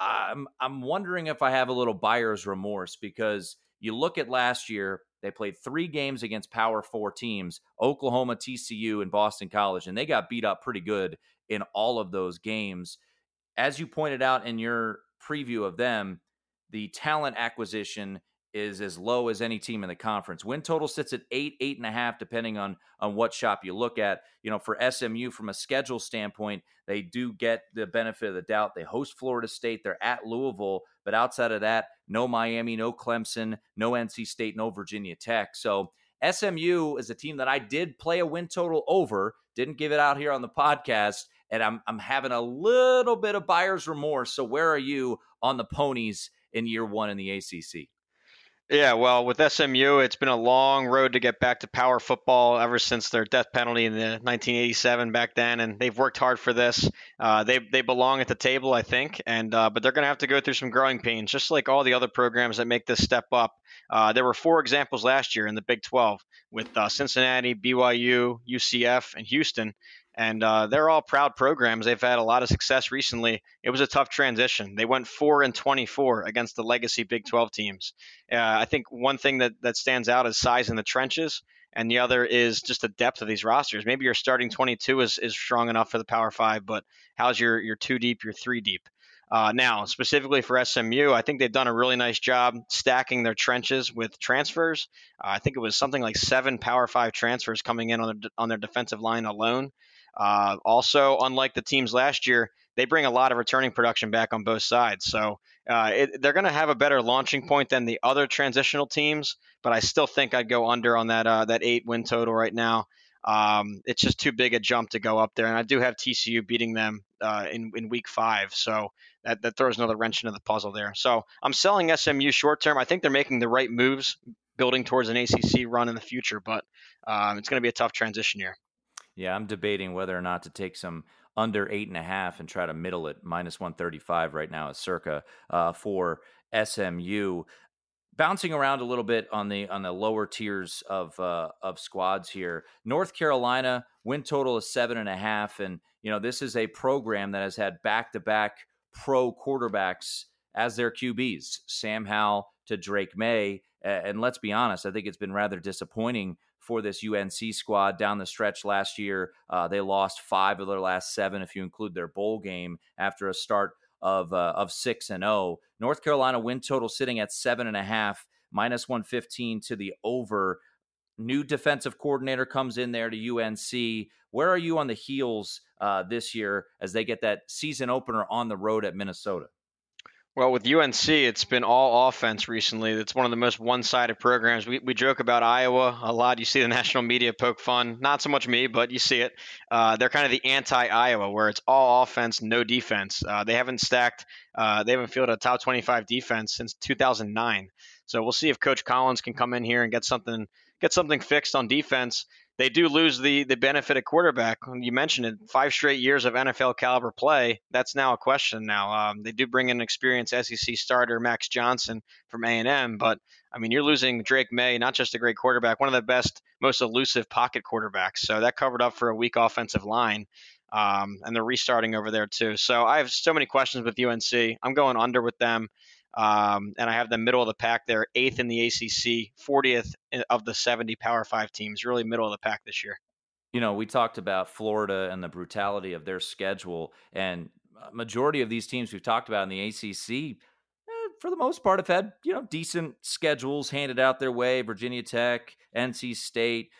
I'm wondering if I have a little buyer's remorse, because you look at last year, they played 3 games against Power 4 teams, Oklahoma, TCU, and Boston College, and they got beat up pretty good in all of those games. As you pointed out in your preview of them, the talent acquisition is as low as any team in the conference. Win total sits at 8.5, depending on what shop you look at. For SMU, from a schedule standpoint, they do get the benefit of the doubt. They host Florida State. They're at Louisville. But outside of that, no Miami, no Clemson, no NC State, no Virginia Tech. So SMU is a team that I did play a win total over, didn't give it out here on the podcast, and I'm having a little bit of buyer's remorse. So where are you on the ponies in year one in the ACC? Yeah, well, with SMU, it's been a long road to get back to power football ever since their death penalty in the 1987 back then, and they've worked hard for this. They belong at the table, I think, and but they're going to have to go through some growing pains, just like all the other programs that make this step up. There were 4 examples last year in the Big 12 with Cincinnati, BYU, UCF, and Houston. And they're all proud programs. They've had a lot of success recently. It was a tough transition. They went 4-24 against the legacy Big 12 teams. I think one thing that stands out is size in the trenches, and the other is just the depth of these rosters. Maybe your starting 22 is strong enough for the Power 5, but how's your 2 deep, your 3 deep? Now, specifically for SMU, I think they've done a really nice job stacking their trenches with transfers. I think it was something like 7 Power 5 transfers coming in on their defensive line alone. Also, unlike the teams last year, they bring a lot of returning production back on both sides. So they're going to have a better launching point than the other transitional teams, but I still think I'd go under on that 8 win total right now. It's just too big a jump to go up there, and I do have TCU beating them in week 5, so that throws another wrench into the puzzle there. So I'm selling SMU short term. I think they're making the right moves, building towards an ACC run in the future, but it's going to be a tough transition year. Yeah, I'm debating whether or not to take some under 8.5 and try to middle it. Minus 135 right now is circa for SMU. Bouncing around a little bit on the lower tiers of squads here. North Carolina win total is 7.5, and this is a program that has had back-to-back pro quarterbacks as their QBs, Sam Howell to Drake May. And let's be honest, I think it's been rather disappointing for this UNC squad down the stretch last year. They lost 5 of their last 7, if you include their bowl game, after a start of 6-0. North Carolina win total sitting at 7.5, minus 115 to the over. New defensive coordinator comes in there to UNC. Where are you on the heels this year as they get that season opener on the road at Minnesota? Well, with UNC, it's been all offense recently. It's one of the most one-sided programs. We joke about Iowa a lot. You see the national media poke fun. Not so much me, but you see it. They're kind of the anti-Iowa, where it's all offense, no defense. They haven't fielded a top 25 defense since 2009. So we'll see if Coach Collins can come in here and get something fixed on defense. They do lose the benefit of quarterback. You mentioned it, 5 straight years of NFL caliber play. That's now a question now. They do bring in an experienced SEC starter, Max Johnson from A&M, but I mean, you're losing Drake May, not just a great quarterback, one of the best, most elusive pocket quarterbacks. So that covered up for a weak offensive line. And they're restarting over there too. So I have so many questions with UNC. I'm going under with them. And I have them middle of the pack there, 8th in the ACC, 40th of the 70 Power 5 teams, really middle of the pack this year. You know, we talked about Florida and the brutality of their schedule, and a majority of these teams we've talked about in the ACC, for the most part, have had, decent schedules handed out their way. Virginia Tech, NC State,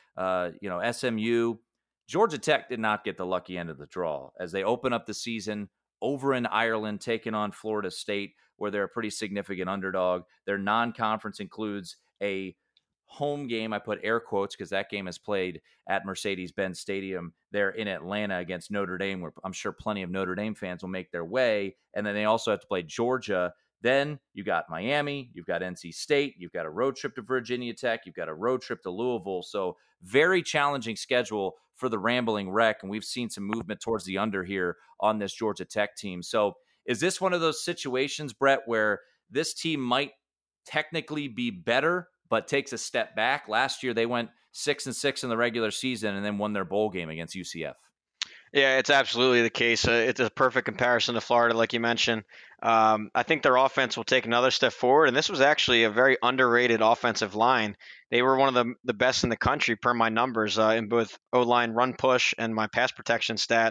SMU. Georgia Tech did not get the lucky end of the draw as they open up the season over in Ireland, taking on Florida State, where they're a pretty significant underdog. Their non-conference includes a home game. I put air quotes because that game is played at Mercedes-Benz Stadium there in Atlanta against Notre Dame, where I'm sure plenty of Notre Dame fans will make their way. And then they also have to play Georgia. Then you got Miami, you've got NC State, you've got a road trip to Virginia Tech, you've got a road trip to Louisville. So very challenging schedule for the Rambling Wreck. And we've seen some movement towards the under here on this Georgia Tech team. So is this one of those situations, Brett, where this team might technically be better, but takes a step back? Last year, they went 6-6 in the regular season and then won their bowl game against UCF. Yeah, it's absolutely the case. It's a perfect comparison to Florida, like you mentioned. I think their offense will take another step forward, and this was actually a very underrated offensive line. They were one of the best in the country per my numbers in both O-line run push and my pass protection stat.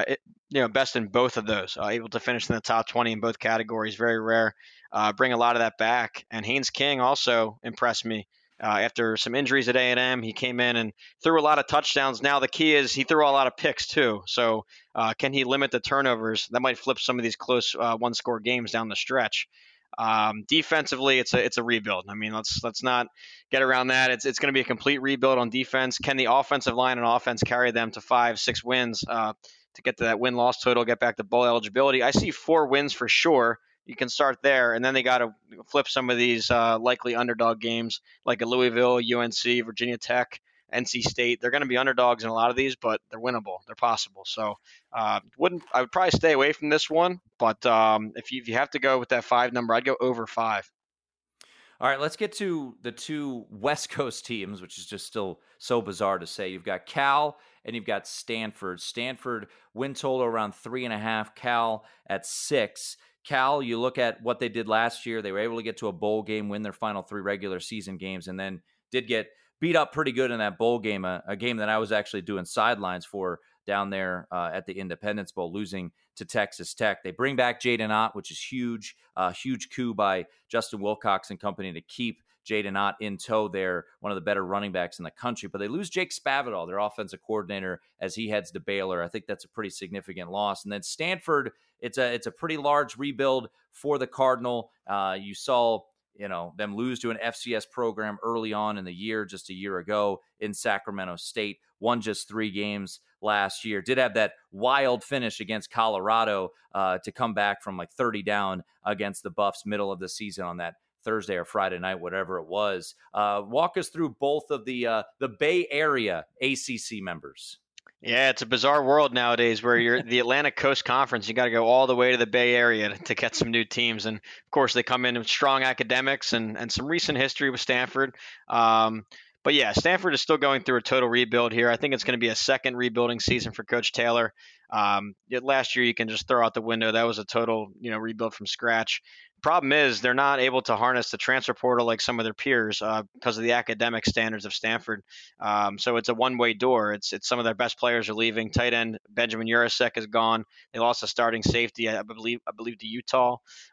Best in both of those. Able to finish in the top 20 in both categories, very rare. Bring a lot of that back. And Haynes King also impressed me. After some injuries at A&M, he came in and threw a lot of touchdowns. Now the key is he threw a lot of picks too. So can he limit the turnovers? That might flip some of these close one-score games down the stretch. Defensively, it's a rebuild. I mean, let's not get around that. It's going to be a complete rebuild on defense. Can the offensive line and offense carry them to 5-6 wins to get to that win-loss total, get back to bowl eligibility? I see 4 wins for sure. You can start there, and then they got to flip some of these likely underdog games like a Louisville, UNC, Virginia Tech, NC State. They're going to be underdogs in a lot of these, but they're winnable. They're possible. So I would probably stay away from this one, but if you have to go with that 5 number, I'd go over 5. All right, let's get to the 2 West Coast teams, which is just still so bizarre to say. You've got Cal and you've got Stanford. Stanford win total around 3.5, Cal at 6. Cal, you look at what they did last year. They were able to get to a bowl game, win their final 3 regular season games, and then did get beat up pretty good in that bowl game, a game that I was actually doing sidelines for down there at the Independence Bowl, losing to Texas Tech. They bring back Jaden Ott, which is huge, huge coup by Justin Wilcox and company to keep Jaden Ott in tow there, one of the better running backs in the country. But they lose Jake Spavital, their offensive coordinator, as he heads to Baylor. I think that's a pretty significant loss. And then Stanford, it's a pretty large rebuild for the Cardinal. You saw them lose to an FCS program early on in the year, just a year ago in Sacramento State, won just 3 games last year, did have that wild finish against Colorado to come back from like 30 down against the Buffs middle of the season on that Thursday or Friday night, whatever it was. Walk us through both of the Bay Area ACC members. Yeah, it's a bizarre world nowadays where you're the Atlantic Coast Conference. You got to go all the way to the Bay Area to get some new teams. And of course, they come in with strong academics and some recent history with Stanford. But yeah, Stanford is still going through a total rebuild here. I think it's going to be a second rebuilding season for Coach Taylor. Last year, you can just throw out the window. That was a total, rebuild from scratch. Problem is they're not able to harness the transfer portal like some of their peers because of the academic standards of Stanford. So it's a one-way door. It's some of their best players are leaving. Tight end Benjamin Urasek is gone. They lost a starting safety, I believe to Utah,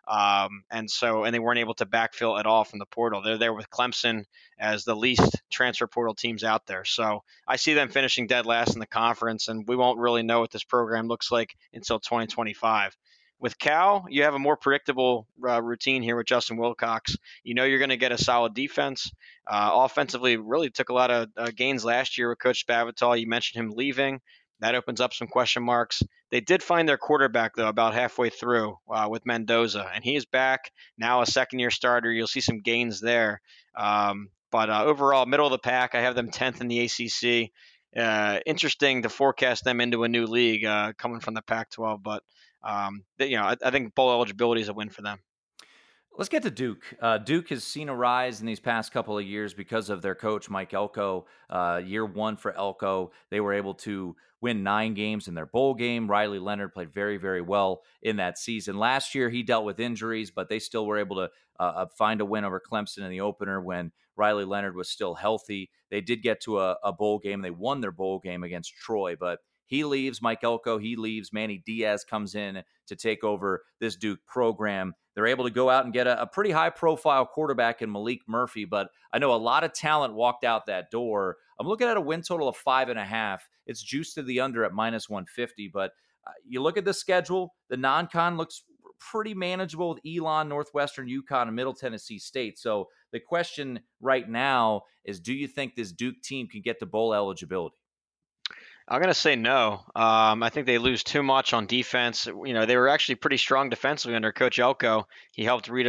and they weren't able to backfill at all from the portal. They're there with Clemson as the least transfer portal teams out there. So I see them finishing dead last in the conference, and we won't really know what this program looks like until 2025. With Cal, you have a more predictable routine here with Justin Wilcox. You know you're going to get a solid defense. Offensively, really took a lot of gains last year with Coach Spavital. You mentioned him leaving. That opens up some question marks. They did find their quarterback, though, about halfway through with Mendoza, and he is back now, a second-year starter. You'll see some gains there. But overall, middle of the pack, I have them 10th in the ACC. Interesting to forecast them into a new league coming from the Pac-12, but I think bowl eligibility is a win for them. Let's get to Duke. Duke has seen a rise in these past couple of years because of their coach, Mike Elko. Year one for Elko, they were able to win 9 games in their bowl game. Riley Leonard played very, very well in that season. Last year, he dealt with injuries, but they still were able to find a win over Clemson in the opener when Riley Leonard was still healthy. They did get to a bowl game. They won their bowl game against Troy, but he leaves. Mike Elko, he leaves. Manny Diaz comes in to take over this Duke program. They're able to go out and get a pretty high-profile quarterback in Malik Murphy, but I know a lot of talent walked out that door. I'm looking at a win total of 5.5. It's juiced to the under at -150, but you look at the schedule, the non-con looks pretty manageable with Elon, Northwestern, UConn, and Middle Tennessee State. So the question right now is, do you think this Duke team can get to bowl eligibility? I'm going to say no. I think they lose too much on defense. They were actually pretty strong defensively under Coach Elko. He helped lead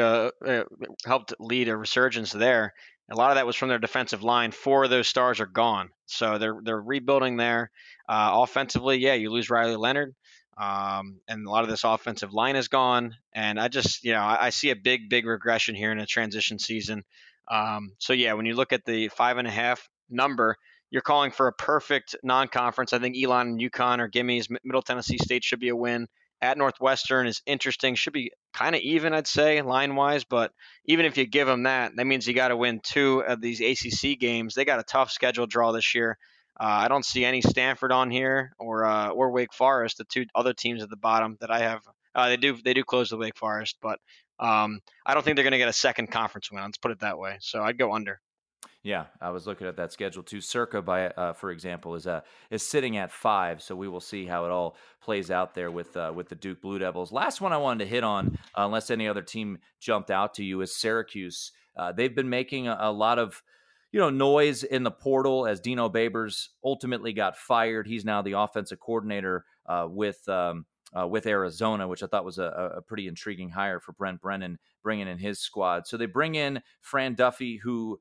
a resurgence there. A lot of that was from their defensive line. 4 of those stars are gone, so they're rebuilding there. Offensively, yeah, you lose Riley Leonard, and a lot of this offensive line is gone. And I just, I see a big regression here in a transition season. So yeah, when you look at the 5.5 number, you're calling for a perfect non-conference. I think Elon and UConn are gimmies. Middle Tennessee State should be a win. At Northwestern is interesting. Should be kind of even, I'd say, line-wise. But even if you give them that means you got to win 2 of these ACC games. They got a tough schedule draw this year. I don't see any Stanford on here or Wake Forest, the 2 other teams at the bottom that I have. They do close the Wake Forest, but I don't think they're going to get a second conference win. Let's put it that way. So I'd go under. Yeah, I was looking at that schedule too. Circa, for example, is sitting at 5, so we will see how it all plays out there with the Duke Blue Devils. Last one I wanted to hit on, unless any other team jumped out to you, is Syracuse. They've been making a lot of noise in the portal as Dino Babers ultimately got fired. He's now the offensive coordinator with Arizona, which I thought was a pretty intriguing hire for Brent Brennan, bringing in his squad. So they bring in Fran Duffy,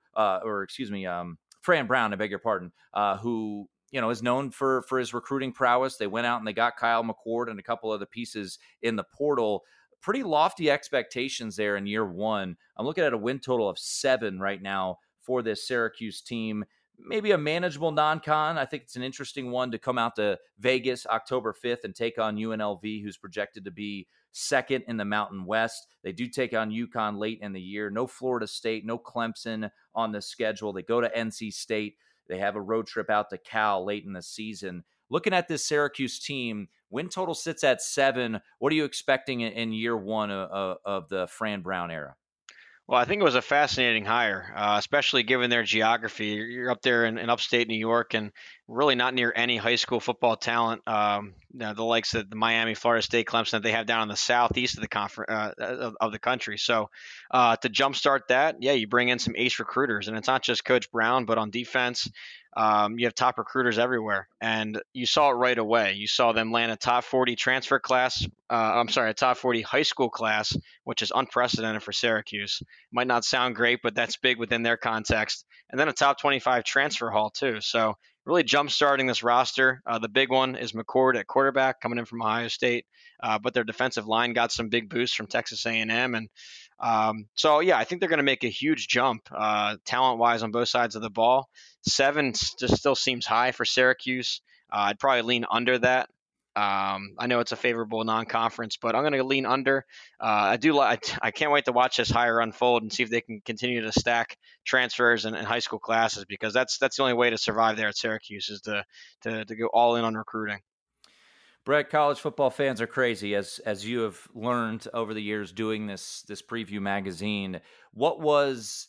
Fran Brown, I beg your pardon, who is known for his recruiting prowess. They went out and they got Kyle McCord and a couple other pieces in the portal. Pretty lofty expectations there in year one. I'm looking at a win total of 7 right now for this Syracuse team. Maybe a manageable non-con. I think it's an interesting one to come out to Vegas October 5th and take on UNLV, who's projected to be 2nd in the Mountain West. They do take on UConn late in the year. No Florida State, no Clemson on the schedule. They go to NC State. They have a road trip out to Cal late in the season. Looking at this Syracuse team, win total sits at 7. What are you expecting in year one of the Fran Brown era? Well, I think it was a fascinating hire, especially given their geography. You're up there in upstate New York and really not near any high school football talent, the likes of the Miami, Florida State, Clemson that they have down in the southeast of the country. So to jumpstart that, yeah, you bring in some ace recruiters, and it's not just Coach Brown, but on defense, you have top recruiters everywhere, and you saw it right away. You saw them land a top 40 transfer class. A top 40 high school class, which is unprecedented for Syracuse. Might not sound great, but that's big within their context. And then a top 25 transfer haul too. So really jump-starting this roster. The big one is McCord at quarterback, coming in from Ohio State. But their defensive line got some big boosts from Texas A&M, and so yeah, I think they're going to make a huge jump talent-wise on both sides of the ball. 7 just still seems high for Syracuse. I'd probably lean under that. I know it's a favorable non-conference, but I'm going to lean under. I can't wait to watch this hire unfold and see if they can continue to stack transfers and high school classes, because that's the only way to survive there at Syracuse is to go all in on recruiting. Brett, college football fans are crazy, as you have learned over the years doing this preview magazine. What was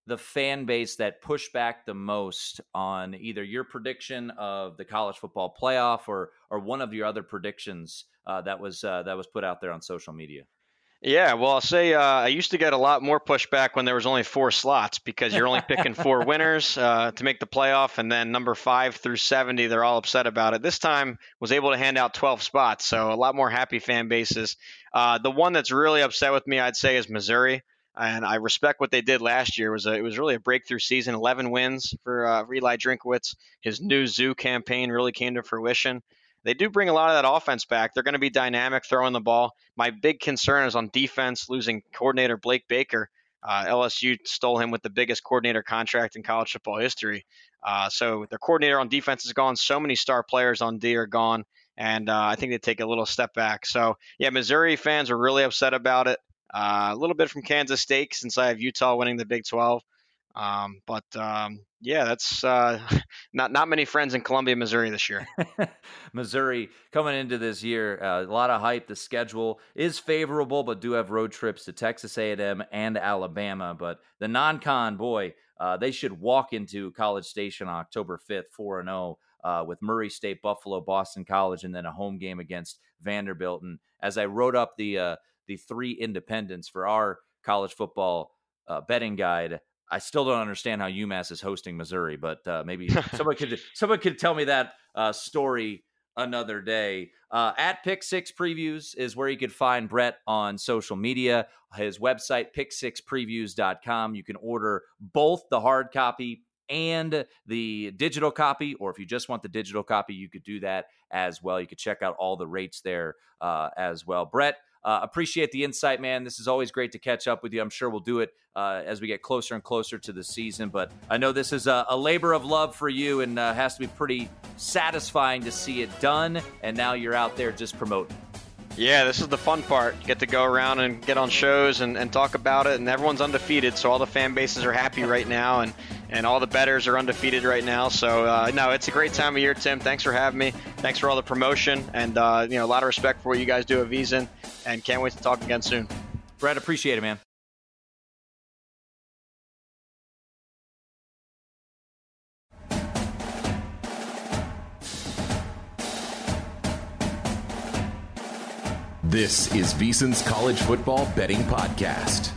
the fan base that pushed back the most on either your prediction of the college football playoff or one of your other predictions that was put out there on social media? Yeah, well, I'll say I used to get a lot more pushback when there was only 4 slots because you're only picking 4 winners to make the playoff, and then number 5 through 70, they're all upset about it. This time, was able to hand out 12 spots, so a lot more happy fan bases. The one that's really upset with me, I'd say, is Missouri, and I respect what they did last year. It was really a breakthrough season, 11 wins for Eli Drinkwitz. His new zoo campaign really came to fruition. They do bring a lot of that offense back. They're going to be dynamic throwing the ball. My big concern is on defense, losing coordinator Blake Baker. LSU stole him with the biggest coordinator contract in college football history. So their coordinator on defense is gone. So many star players on D are gone. And I think they take a little step back. So, yeah, Missouri fans are really upset about it. A little bit from Kansas State since I have Utah winning the Big 12. Yeah, that's not many friends in Columbia, Missouri this year. Missouri coming into this year, a lot of hype. The schedule is favorable, but do have road trips to Texas A&M and Alabama. But the non-con, boy, they should walk into College Station on October 5th, 4-0, with Murray State, Buffalo, Boston College, and then a home game against Vanderbilt. And as I wrote up the 3 independents for our college football betting guide, I still don't understand how UMass is hosting Missouri, but maybe someone could tell me that story another day. At Pick Six Previews is where you could find Brett on social media. His website, pick6previews.com. You can order both the hard copy and the digital copy, or if you just want the digital copy, you could do that as well. You could check out all the rates there as well. Brett, appreciate the insight, man. This is always great to catch up with you. I'm sure we'll do it as we get closer and closer to the season, but I know this is a labor of love for you and has to be pretty satisfying to see it done, and now you're out there just promoting. Yeah, this is the fun part. You get to go around and get on shows and talk about it, and everyone's undefeated, so all the fan bases are happy right now, and all the bettors are undefeated right now. So, no, it's a great time of year, Tim. Thanks for having me. Thanks for all the promotion, and a lot of respect for what you guys do at VSiN, and can't wait to talk again soon. Brett, appreciate it, man. This is VSiN's College Football Betting Podcast.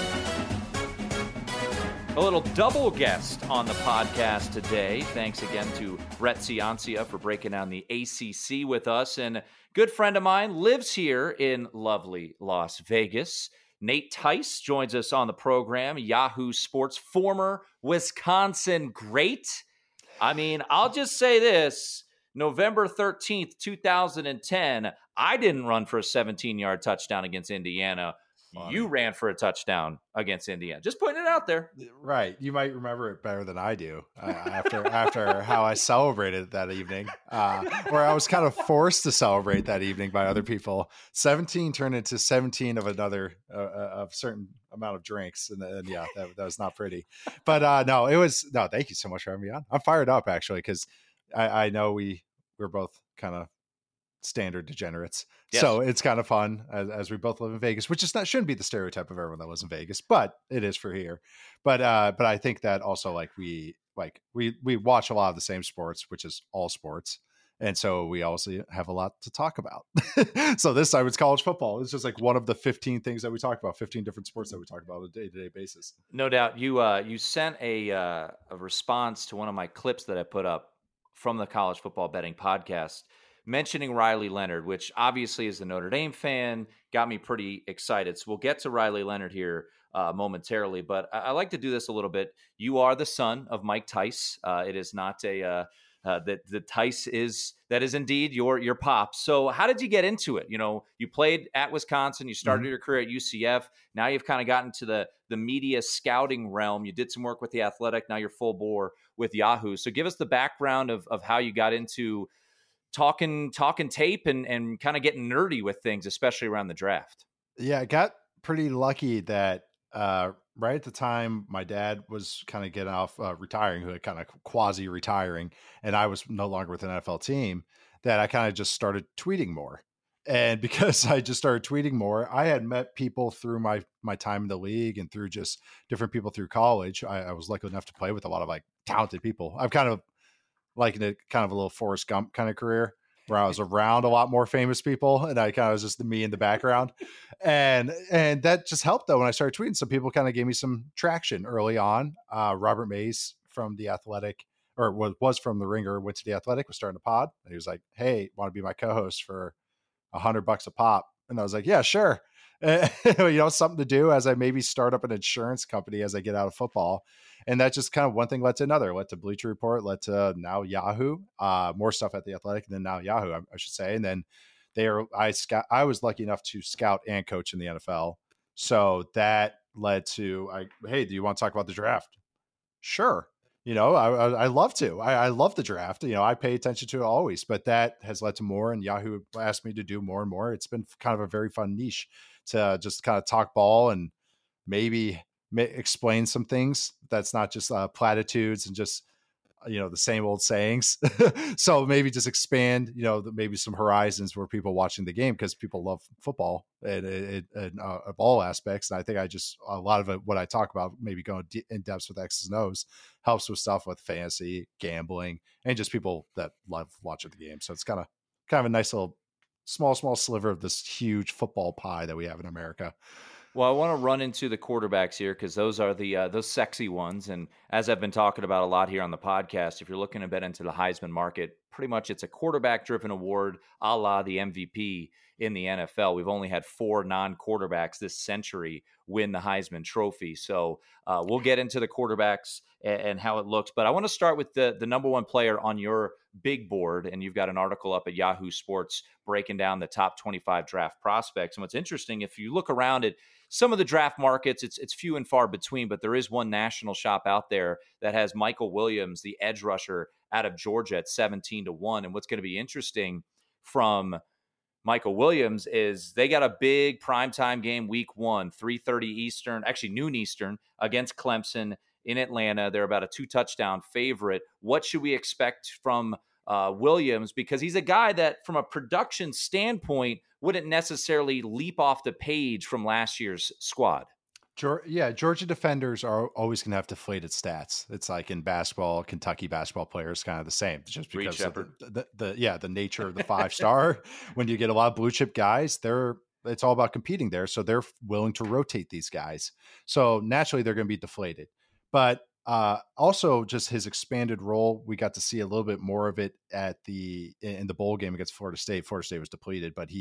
A little double guest on the podcast today. Thanks again to Brett Ciancia for breaking down the ACC with us. And a good friend of mine lives here in lovely Las Vegas. Nate Tice joins us on the program, Yahoo Sports, former Wisconsin great. I mean, I'll just say this. November 13th, 2010, I didn't run for a 17-yard touchdown against Indiana. Funny. You ran for a touchdown against Indiana. Just putting it out there. Right. You might remember it better than I do after how I celebrated that evening, where I was kind of forced to celebrate that evening by other people. 17 turned into 17 of another of certain amount of drinks. And yeah, that was not pretty. But thank you so much for having me on. I'm fired up, actually, because I know we're both kind of standard degenerates. Yes. So it's kind of fun as we both live in Vegas, which shouldn't be the stereotype of everyone that lives in Vegas, but it is for here. But I think that also we watch a lot of the same sports, which is all sports. And so we also have a lot to talk about. So this time it's college football. It's just like one of the 15 things that we talk about, 15 different sports that we talk about on a day-to-day basis. No doubt. You sent a response to one of my clips that I put up from the College Football Betting Podcast, mentioning Riley Leonard, which obviously is a Notre Dame fan, got me pretty excited. So we'll get to Riley Leonard here momentarily, but I like to do this a little bit. You are the son of Mike Tice. It is not the Tice is indeed your pop. So how did you get into it? You played at Wisconsin, you started your career at UCF. Now you've kind of gotten to the media scouting realm. You did some work with The Athletic. Now you're full bore with Yahoo. So give us the background of how you got into talking tape and kind of getting nerdy with things, especially around the draft. Yeah, I got pretty lucky that right at the time my dad was kind of getting off retiring, who had kind of quasi-retiring, and I was no longer with an NFL team, that I kind of just started tweeting more. And because I just started tweeting more, I had met people through my time in the league and through just different people through college. I was lucky enough to play with a lot of like talented people. I've kind of likened it kind of a little Forrest Gump kind of career where I was around a lot more famous people and I kind of was just me in the background. And that just helped though. When I started tweeting, some people kind of gave me some traction early on. Robert Mays from The Athletic, or was from The Ringer, went to The Athletic, was starting a pod. And he was like, "Hey, want to be my co-host for $100 a pop?" And I was like, "Yeah, sure." Something to do as I maybe start up an insurance company as I get out of football. And that just kind of one thing led to another, led to Bleacher Report, led to now Yahoo, more stuff at The Athletic, and then now Yahoo, I should say. And then I was lucky enough to scout and coach in the NFL. So that led to, hey, do you want to talk about the draft? Sure. I love to. I love the draft. I pay attention to it always, but that has led to more. And Yahoo asked me to do more and more. It's been kind of a very fun niche to just kind of talk ball and maybe explain some things. That's not just platitudes and just the same old sayings. So maybe just expand maybe some horizons where people watching the game, because people love football and of all aspects. And I think a lot of it, what I talk about, maybe going in depth with X's and O's, helps with stuff with fantasy, gambling, and just people that love watching the game. So it's kind of a nice little small sliver of this huge football pie that we have in America. Well, I want to run into the quarterbacks here because those are those sexy ones. And as I've been talking about a lot here on the podcast, if you're looking to bet into the Heisman market, pretty much it's a quarterback-driven award, a la the MVP in the NFL. We've only had 4 non-quarterbacks this century win the Heisman Trophy. So we'll get into the quarterbacks and how it looks. But I want to start with the number one player on your big board. And you've got an article up at Yahoo Sports breaking down the top 25 draft prospects. And what's interesting, if you look around at some of the draft markets, it's few and far between, but there is one national shop out there that has Michael Williams, the edge rusher out of Georgia, at 17-1. And what's going to be interesting from Michael Williams is they got a big primetime game week 1, 3:30 Eastern, actually noon Eastern, against Clemson in Atlanta. They're about a 2-touchdown favorite. What should we expect from Williams? Because he's a guy that, from a production standpoint, wouldn't necessarily leap off the page from last year's squad. Georgia defenders are always going to have deflated stats. It's like in basketball, Kentucky basketball players kind of the same, just because of the nature of the 5-star. When you get a lot of blue chip guys, it's all about competing there. So they're willing to rotate these guys. So naturally they're going to be deflated. But also just his expanded role, we got to see a little bit more of it in the bowl game against Florida State. Florida State was depleted, but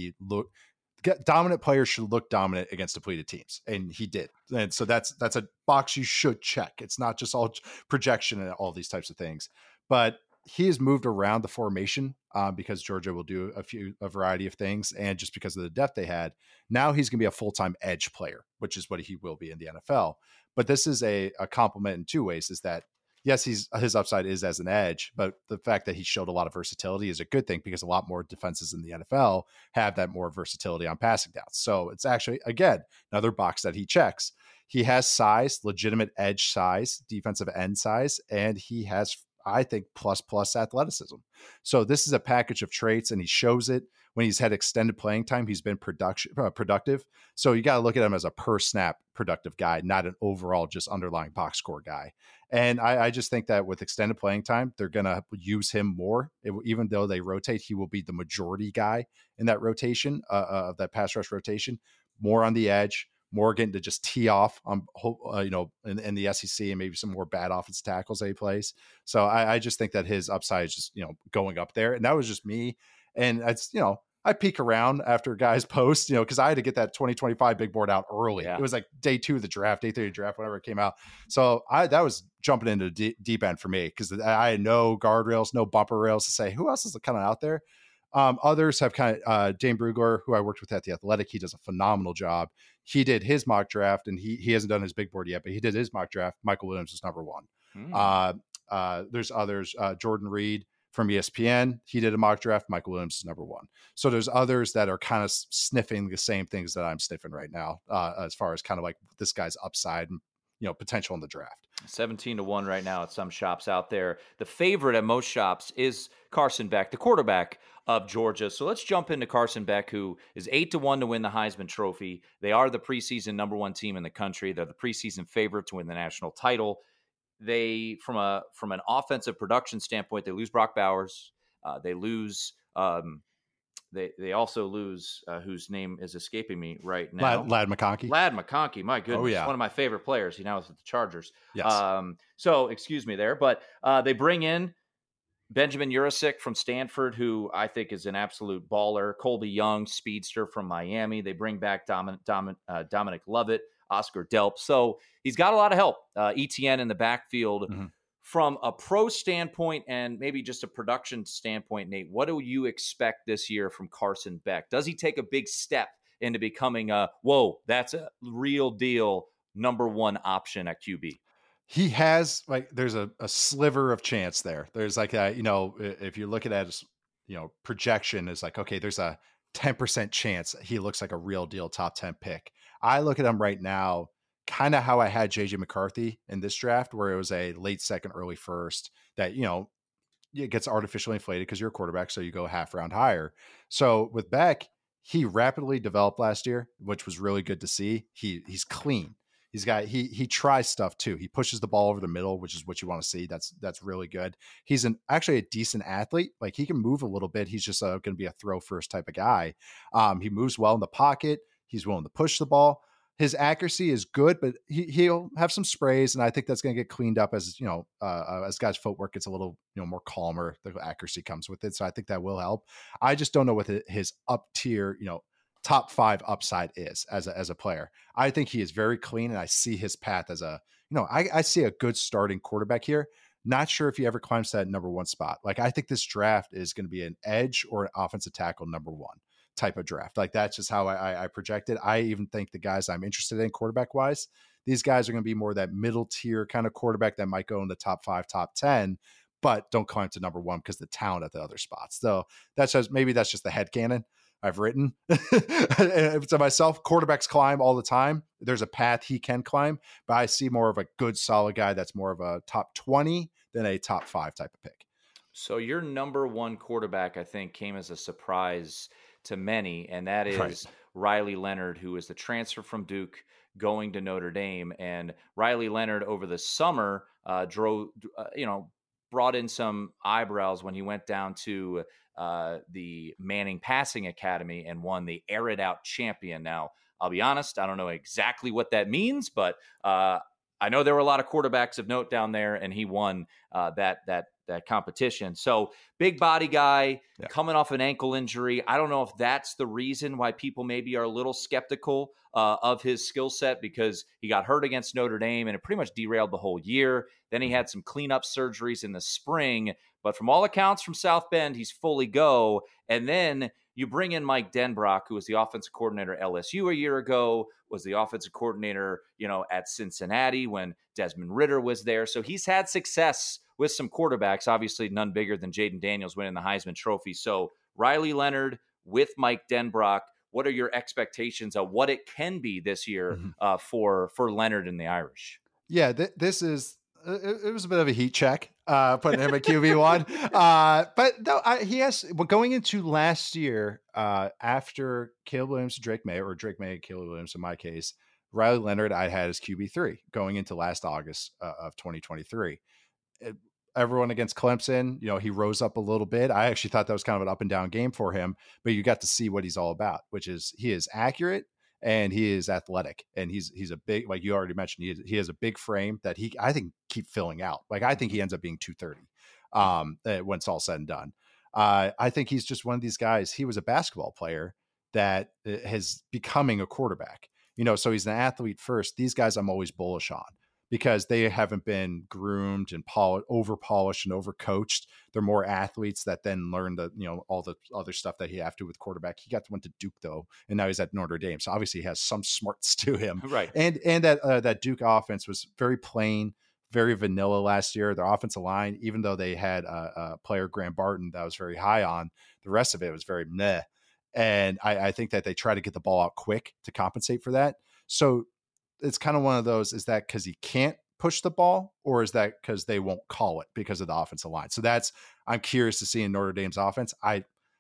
dominant players should look dominant against depleted teams, and he did. And so that's a box you should check. It's not just all projection and all these types of things, but he has moved around the formation because Georgia will do a variety of things, and just because of the depth they had. Now he's going to be a full-time edge player, which is what he will be in the NFL. But this is a compliment in 2 ways, is that yes, his upside is as an edge, but the fact that he showed a lot of versatility is a good thing, because a lot more defenses in the NFL have that more versatility on passing downs. So it's actually, again, another box that he checks. He has size, legitimate edge size, defensive end size, and he has, I think, plus athleticism. So this is a package of traits, and he shows it. When he's had extended playing time, he's been productive. So you got to look at him as a per snap productive guy, not an overall just underlying box score guy. And I just think that with extended playing time, they're going to use him more. Even though they rotate, he will be the majority guy in that rotation, of that pass rush rotation, more on the edge, more getting to just tee off on, in the SEC, and maybe some more bad offensive tackles that he plays. So I just think that his upside is just, going up there. And that was just me. And it's, I peek around after guys post, because I had to get that 2025 big board out early. Yeah. It was like day 2 of the draft, day 3 of the draft, whenever it came out. So that was jumping into the deep end for me, because I had no guardrails, no bumper rails to say, who else is kind of out there? Others have kind of, Dane Brugler, who I worked with at The Athletic, he does a phenomenal job. He did his mock draft, and he hasn't done his big board yet, but he did his mock draft. Michael Williams is number 1. There's others, Jordan Reed from ESPN, he did a mock draft. Michael Williams is number 1. So there's others that are kind of sniffing the same things that I'm sniffing right now, as far as kind of like this guy's upside and potential in the draft. 17-1 right now at some shops out there. The favorite at most shops is Carson Beck, the quarterback of Georgia. So let's jump into Carson Beck, who is 8-1 to win the Heisman Trophy. They are the preseason number one team in the country. They're the preseason favorite to win the national title. They, from an offensive production standpoint, they lose Brock Bowers. They lose. They also lose whose name is escaping me right now. Ladd McConkey. Ladd McConkey, my goodness, Oh, yeah. One of my favorite players. He now is with the Chargers. Yes. So excuse me there, but they bring in Benjamin Urisic from Stanford, who I think is an absolute baller. Colby Young, speedster from Miami. They bring back Dominic Lovett, Oscar Delp. So he's got a lot of help. ETN in the backfield. Mm-hmm. From a pro standpoint and maybe just a production standpoint, Nate, what do you expect this year from Carson Beck? Does he take a big step into becoming that's a real deal number one option at QB? He has, like, there's a sliver of chance there. There's like if you look at it as, projection is like, okay, there's a 10% chance he looks like a real deal top 10 pick. I look at him right now, kind of how I had JJ McCarthy in this draft, where it was a late second, early first that, it gets artificially inflated because you're a quarterback. So you go half round higher. So with Beck, he rapidly developed last year, which was really good to see. He's clean. He tries stuff too. He pushes the ball over the middle, which is what you want to see. That's really good. He's actually a decent athlete. Like, he can move a little bit. He's just going to be a throw first type of guy. He moves well in the pocket. He's willing to push the ball. His accuracy is good, but he'll have some sprays, and I think that's going to get cleaned up as as guys' footwork gets a little more calmer. The accuracy comes with it, so I think that will help. I just don't know what his up tier top 5 upside is as a player. I think he is very clean, and I see his path as I see a good starting quarterback here. Not sure if he ever climbs to that number one spot. Like, I think this draft is going to be an edge or an offensive tackle number one type of draft. Like, that's just how I project it. I even think the guys I'm interested in quarterback wise, these guys are going to be more that middle tier kind of quarterback that might go in the top 5, top 10, but don't climb to number one because the talent at the other spots. So that's just the headcanon I've written to myself. Quarterbacks climb all the time. There's a path he can climb, but I see more of a good solid guy that's more of a top 20 than a top 5 type of pick. So your number one quarterback, I think, came as a surprise to many, and that is Riley Leonard, who is the transfer from Duke going to Notre Dame. And Riley Leonard over the summer brought in some eyebrows when he went down to the Manning Passing Academy and won the Air It Out champion. Now, I'll be honest, I don't know exactly what that means, but I know there were a lot of quarterbacks of note down there, and he won that competition. So big body guy coming off an ankle injury. I don't know if that's the reason why people maybe are a little skeptical of his skill set, because he got hurt against Notre Dame and it pretty much derailed the whole year. Then he had some cleanup surgeries in the spring, but from all accounts from South Bend, he's fully go. And then you bring in Mike Denbrock, who was the offensive coordinator at LSU a year ago, was the offensive coordinator, at Cincinnati when Desmond Ridder was there. So he's had success with some quarterbacks, obviously none bigger than Jaden Daniels winning the Heisman Trophy. So Riley Leonard with Mike Denbrock, what are your expectations of what it can be this year for Leonard and the Irish? Yeah, this is it was a bit of a heat check putting him at QB1. But no, he has going into last year after Caleb Williams and Drake May, or Drake May and Caleb Williams in my case, Riley Leonard I had as QB3 going into last August of 2023. Everyone against Clemson, he rose up a little bit. I actually thought that was kind of an up and down game for him, but you got to see what he's all about, which is he is accurate and he is athletic, and he's a big, like you already mentioned, he has a big frame that I think keep filling out. Like, I think he ends up being 230 when it's all said and done. I think he's just one of these guys. He was a basketball player that is becoming a quarterback, so he's an athlete first. These guys I'm always bullish on, because they haven't been groomed and over polished and over coached. They're more athletes that then learn all the other stuff that you have to with quarterback. He went to Duke though, and now he's at Notre Dame. So obviously he has some smarts to him. Right. And that Duke offense was very plain, very vanilla last year. Their offensive line, even though they had a player, Graham Barton, that was very high on, the rest of it was very meh. And I think that they try to get the ball out quick to compensate for that. So it's kind of one of those, is that because he can't push the ball, or is that because they won't call it because of the offensive line? So I'm curious to see in Notre Dame's offense.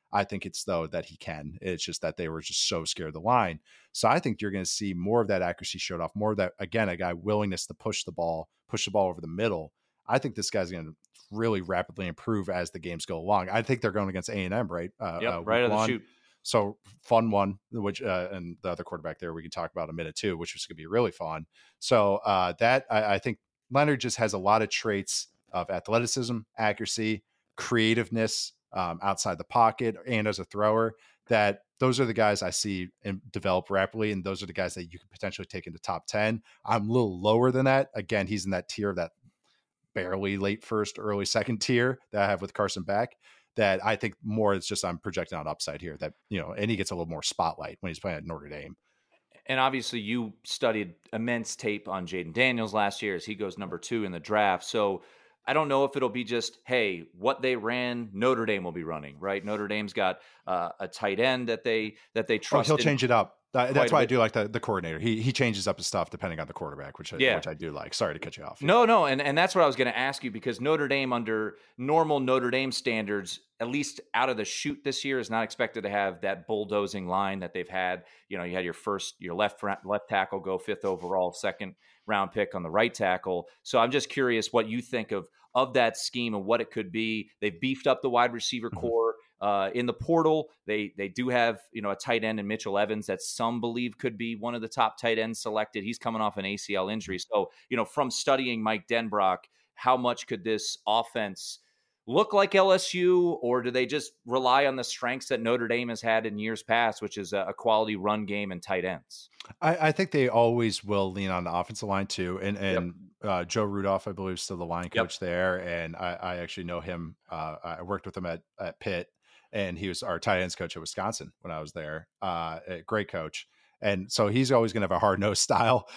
I think it's though that he can. It's just that they were just so scared of the line. So I think you're going to see more of that accuracy showed off, more of that, again, a guy willingness to push the ball over the middle. I think this guy's going to really rapidly improve as the games go along. I think they're going against A&M, right? Right out of the chute. So fun one, which and the other quarterback there we can talk about in a minute too, which was going to be really fun. So that I think Leonard just has a lot of traits of athleticism, accuracy, creativeness outside the pocket, and as a thrower. That those are the guys I see develop rapidly, and those are the guys that you could potentially take into top 10. I'm a little lower than that. Again, he's in that tier of that barely late first, early second tier that I have with Carson Beck. That I think more it's just I'm projecting on upside here that, and he gets a little more spotlight when he's playing at Notre Dame. And obviously you studied immense tape on Jayden Daniels last year as he goes number 2 in the draft. So I don't know if it'll be just, hey, what they ran, Notre Dame will be running, right? Notre Dame's got a tight end that they trust. He'll change it up. That's why I do like the coordinator. He changes up his stuff depending on the quarterback, which I do like. Sorry to cut you off. No, and that's what I was going to ask you, because Notre Dame, under normal Notre Dame standards, at least out of the chute this year, is not expected to have that bulldozing line that they've had. You had your left tackle go 5th overall, 2nd round pick on the right tackle. So I'm just curious what you think of that scheme and what it could be. They've beefed up the wide receiver core. In the portal, they do have a tight end in Mitchell Evans that some believe could be one of the top tight ends selected. He's coming off an ACL injury. So, from studying Mike Denbrock, how much could this offense look like LSU, or do they just rely on the strengths that Notre Dame has had in years past, which is a quality run game and tight ends? I think they always will lean on the offensive line too. And Joe Rudolph, I believe, is still the line coach there. And I actually know him. I worked with him at Pitt, and he was our tight ends coach at Wisconsin when I was there. A great coach. And so he's always going to have a hard-nosed style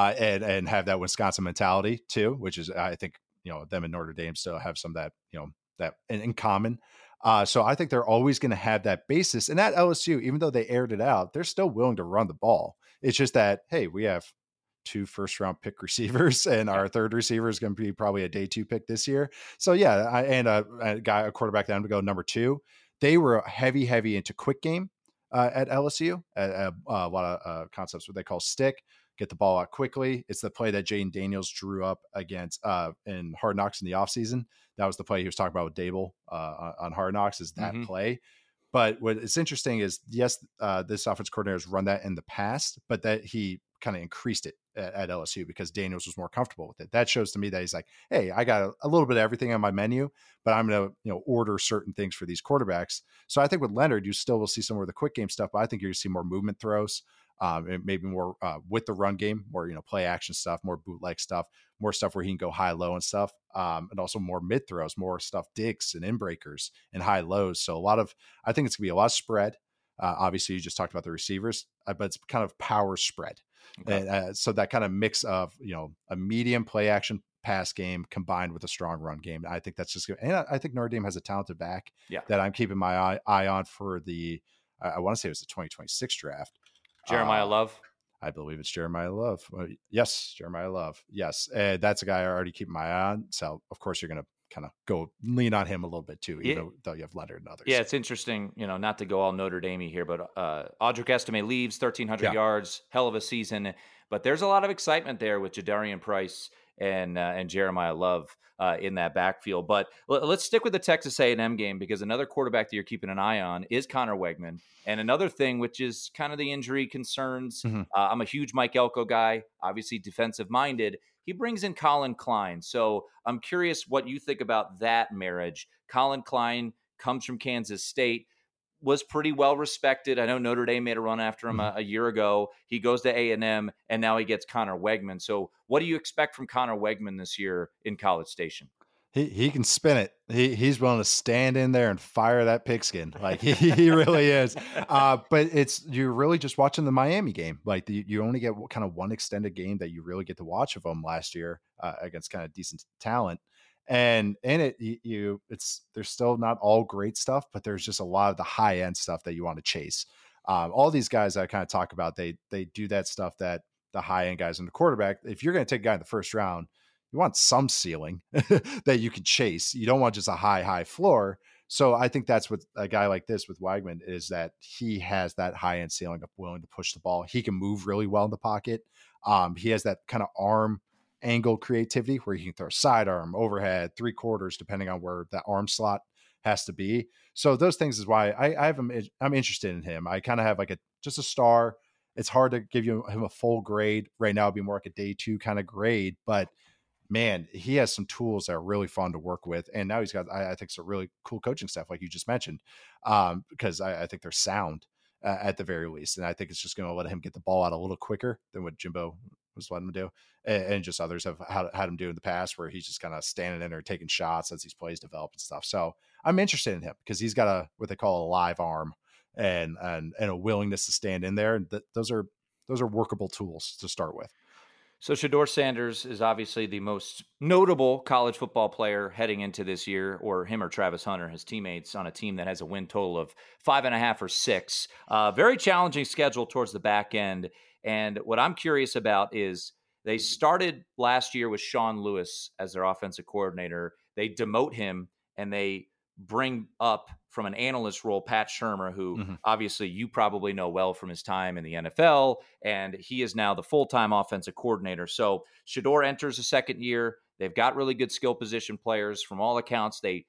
and have that Wisconsin mentality too, which is, I think, them and Notre Dame still have some of that, that in common. So I think they're always going to have that basis. And at LSU, even though they aired it out, they're still willing to run the ball. It's just that, hey, we have 2 first-round pick receivers, and our third receiver is going to be probably a day 2 pick this year. So yeah, a quarterback that I'm going to go number 2. They were heavy into quick game at LSU. A lot of concepts, what they call stick, get the ball out quickly. It's the play that Jayden Daniels drew up against in Hard Knocks in the offseason. That was the play he was talking about with Dable on Hard Knocks, is that play. But what is interesting is, yes, this offense coordinator has run that in the past, but that he kind of increased it at LSU because Daniels was more comfortable with it. That shows to me that he's like, hey, I got a little bit of everything on my menu, but I'm going to order certain things for these quarterbacks. So I think with Leonard, you still will see some of the quick game stuff, but I think you're going to see more movement throws. And maybe more with the run game, more play action stuff, more bootleg stuff, more stuff where he can go high low and stuff, and also more mid throws, more stuff digs and in breakers and high lows. So I think it's gonna be a lot of spread. Obviously, you just talked about the receivers, but it's kind of power spread. Okay. And so that kind of mix of a medium play action pass game combined with a strong run game. I think that's just good. And I think Notre Dame has a talented back that I'm keeping my eye on for the. I want to say it was the 2026 draft. Jeremiah Love. I believe it's Jeremiah Love. Yes, Jeremiah Love. Yes. That's a guy I already keep my eye on. So, of course, you're going to kind of go lean on him a little bit too, even though you have Leonard and others. Yeah, it's interesting, not to go all Notre Dame here, but Audric Estime leaves 1,300 yards, hell of a season. But there's a lot of excitement there with Jadarian Price and Jeremiah Love in that backfield. But let's stick with the Texas A&M game, because another quarterback that you're keeping an eye on is Connor Wegman. And another thing, which is kind of the injury concerns. I'm a huge Mike Elko guy, obviously defensive minded. He brings in Colin Klein. So I'm curious what you think about that marriage. Colin Klein comes from Kansas State, was pretty well respected. I know Notre Dame made a run after him a year ago. He goes to A&M, and now he gets Connor Wegman. So what do you expect from Connor Wegman this year in College Station? He can spin it. He's willing to stand in there and fire that pigskin. Like he really is. But you're really just watching the Miami game. Like you only get kind of one extended game that you really get to watch of them last year against kind of decent talent. And in there's still not all great stuff, but there's just a lot of the high end stuff that you want to chase. All these guys that I kind of talk about, they do that stuff that the high end guys in the quarterback. If you're going to take a guy in the first round, you want some ceiling that you can chase. You don't want just a high floor. So I think that's what a guy like this with Weigman is, that he has that high end ceiling of willing to push the ball. He can move really well in the pocket. He has that kind of arm angle creativity where he can throw sidearm, overhead, 3/4, depending on where that arm slot has to be. So those things is why I'm interested in him. I kind of have like just a star. It's hard to give him a full grade right now. It'd be more like a day 2 kind of grade, but man, he has some tools that are really fun to work with. And now he's got, I think, some really cool coaching staff, like you just mentioned, because I think they're sound at the very least. And I think it's just going to let him get the ball out a little quicker than what Jimbo was letting him do. And just others have had him do in the past, where he's just kind of standing in there taking shots as these plays develop and stuff. So I'm interested in him because he's got what they call a live arm and a willingness to stand in there. And those are workable tools to start with. So Shedeur Sanders is obviously the most notable college football player heading into this year, or him or Travis Hunter, his teammates, on a team that has a win total of 5.5 or 6. Very challenging schedule towards the back end. And what I'm curious about is they started last year with Sean Lewis as their offensive coordinator. They demote him and they bring up from an analyst role Pat Shurmur, who obviously you probably know well from his time in the NFL, and he is now the full-time offensive coordinator. So Shedeur enters the second year. They've got really good skill position players. From all accounts, they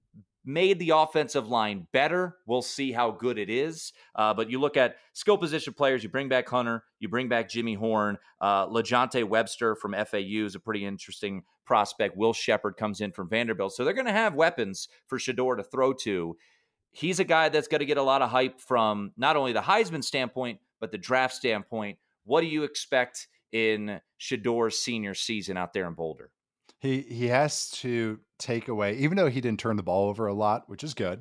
made the offensive line better. We'll see how good it is. But you look at skill position players, you bring back Hunter, you bring back Jimmy Horn, LaJohntay Webster from FAU is a pretty interesting prospect. Will Shepard comes in from Vanderbilt. So they're going to have weapons for Shedeur to throw to. He's a guy that's going to get a lot of hype from not only the Heisman standpoint, but the draft standpoint. What do you expect in Shedeur's senior season out there in Boulder? He has to take away, even though he didn't turn the ball over a lot, which is good.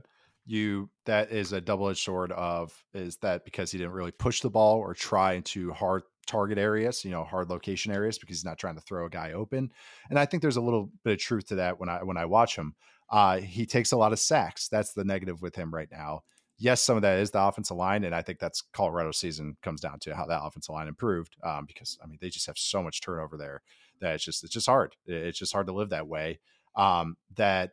That is a double-edged sword is that because he didn't really push the ball or try into hard target areas, hard location areas, because he's not trying to throw a guy open. And I think there's a little bit of truth to that when I watch him. He takes a lot of sacks. That's the negative with him right now. Yes, some of that is the offensive line, and I think that's Colorado's season comes down to how that offensive line improved. Because they just have so much turnover there that it's just hard. It's just hard to live that way. That's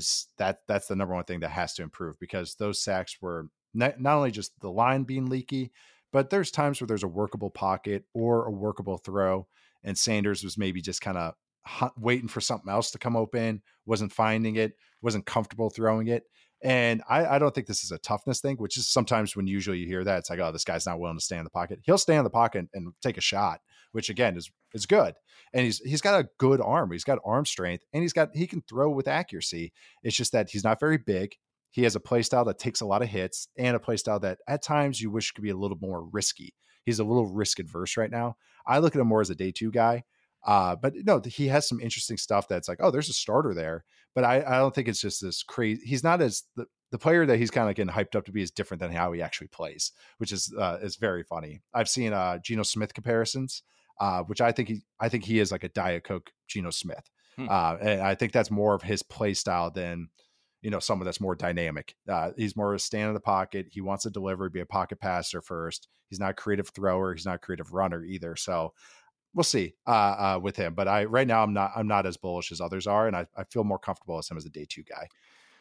the number one thing that has to improve, because those sacks were not only just the line being leaky, but there's times where there's a workable pocket or a workable throw, and Sanders was maybe just kind of waiting for something else to come open, wasn't finding it, wasn't comfortable throwing it. And I don't think this is a toughness thing, which is sometimes when usually you hear that, it's like, oh, this guy's not willing to stay in the pocket. He'll stay in the pocket and take a shot, which again is good. And he's got a good arm. He's got arm strength, and he can throw with accuracy. It's just that he's not very big. He has a play style that takes a lot of hits, and a play style that at times you wish could be a little more risky. He's a little risk adverse right now. I look at him more as a day 2 guy. But no, he has some interesting stuff that's like, oh, there's a starter there. But I don't think it's just this crazy. He's not as the player that he's kind of getting hyped up to be is different than how he actually plays, which is very funny. I've seen Geno Smith comparisons, which I think he is like a Diet Coke Geno Smith. And I think that's more of his play style than someone that's more dynamic. He's more of a stand in the pocket. He wants to deliver, be a pocket passer first. He's not a creative thrower. He's not a creative runner either. So we'll see with him. But right now I'm not as bullish as others are, and I feel more comfortable as him as a day 2 guy.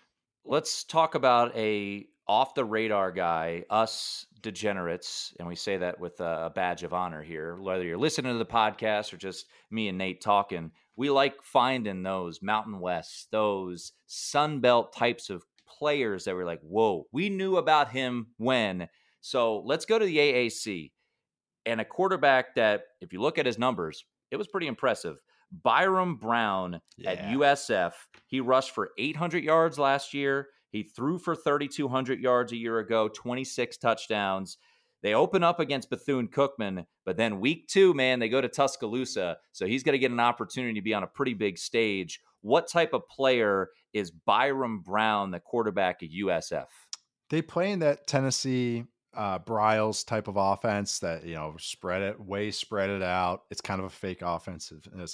Let's talk about a off the radar guy, us degenerates, and we say that with a badge of honor here. Whether you're listening to the podcast or just me and Nate talking, we like finding those Mountain West, those Sun Belt types of players that we're like, whoa, we knew about him when. So let's go to the AAC. And a quarterback that, if you look at his numbers, it was pretty impressive. Byrum Brown at USF. He rushed for 800 yards last year. He threw for 3,200 yards a year ago, 26 touchdowns. They open up against Bethune-Cookman, but then week 2, man, they go to Tuscaloosa. So he's going to get an opportunity to be on a pretty big stage. What type of player is Byrum Brown, the quarterback at USF? They play in that Tennessee Bryles type of offense that spread it out. It's kind of a fake offense as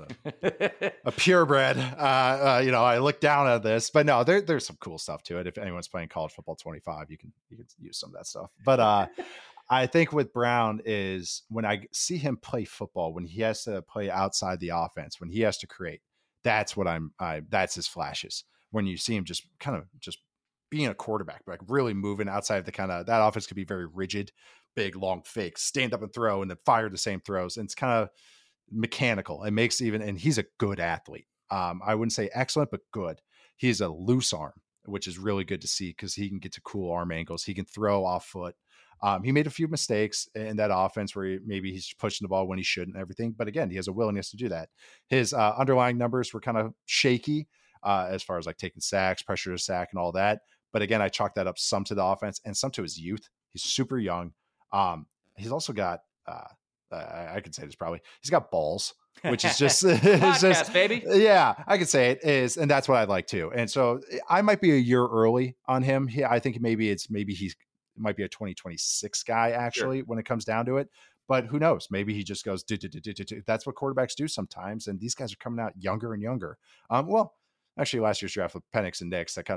a purebred. I look down at this, but no, there's some cool stuff to it. If anyone's playing college football 25, you can use some of that stuff. But I think with Brown is when I see him play football, when he has to play outside the offense, when he has to create, that's what that's his flashes. when you see him just kind of just being a quarterback, like really moving outside of the kind of, that offense could be very rigid, big, long fakes, stand up and throw, and then fire the same throws. And it's kind of mechanical. It makes and he's a good athlete. I wouldn't say excellent, but good. He's a loose arm, which is really good to see because he can get to cool arm angles. He can throw off foot. He made a few mistakes in that offense where maybe he's pushing the ball when he shouldn't and everything. But again, he has a willingness to do that. His underlying numbers were kind of shaky as far as like taking sacks, pressure to sack and all that. But again, I chalk that up some to the offense and some to his youth. He's super young. He's also got, I could say this probably, he's got balls, which is just, it's just, baby. Yeah, I could say it is. And that's what I'd like to. And so I might be a year early on him. I think maybe he might be a 2026 guy actually, when it comes down to it. But who knows? Maybe he just goes, that's what quarterbacks do sometimes. And these guys are coming out younger and younger. Well, actually, last year's draft with Penix and Nix, that kind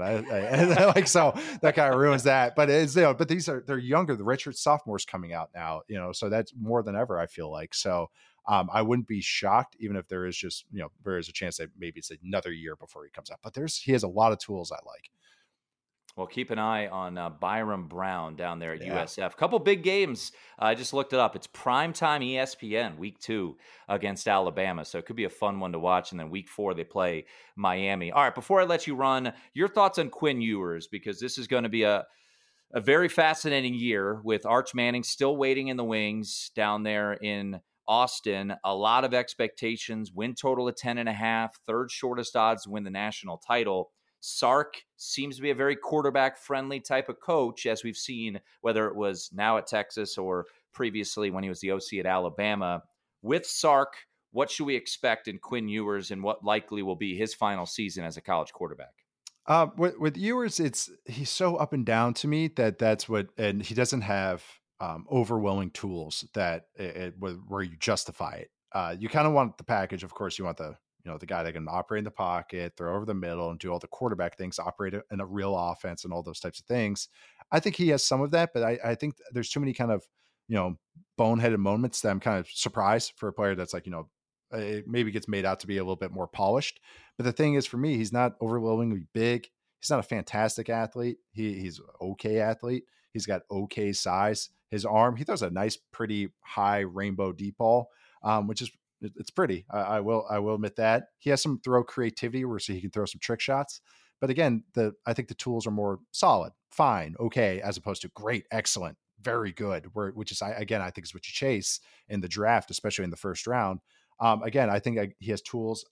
of like, so that kind of ruins that. But it's, but they're younger. The Richard sophomores coming out now, so that's more than ever, I feel like. So I wouldn't be shocked, even if there is just, there is a chance that maybe it's another year before he comes out. But he has a lot of tools I like. Well, keep an eye on Byron Brown down there at USF. Couple big games. I just looked it up. It's primetime ESPN week 2 against Alabama. So it could be a fun one to watch. And then week 4, they play Miami. All right, before I let you run, your thoughts on Quinn Ewers, because this is going to be a very fascinating year with Arch Manning still waiting in the wings down there in Austin. A lot of expectations, win total of 10.5, third shortest odds to win the national title. Sark seems to be a very quarterback-friendly type of coach, as we've seen, whether it was now at Texas or previously when he was the OC at Alabama. With Sark, what should we expect in Quinn Ewers and what likely will be his final season as a college quarterback? With Ewers, he's so up and down to me that's what, and he doesn't have overwhelming tools that where you justify it. You kind of want the package. Of course, you want the guy that can operate in the pocket, throw over the middle, and do all the quarterback things, operate in a real offense and all those types of things. I think he has some of that, but I think there's too many kind of, boneheaded moments that I'm kind of surprised for a player that's like, it maybe gets made out to be a little bit more polished. But the thing is, for me, he's not overwhelmingly big. He's not a fantastic athlete. He's an okay athlete. He's got okay size. His arm, he throws a nice, pretty high rainbow deep ball, which is, it's pretty. I will admit that. He has some throw creativity where so he can throw some trick shots. But again, I think the tools are more solid, fine, okay, as opposed to great, excellent, very good, which is, I think is what you chase in the draft, especially in the first round. Again, I think he has tools,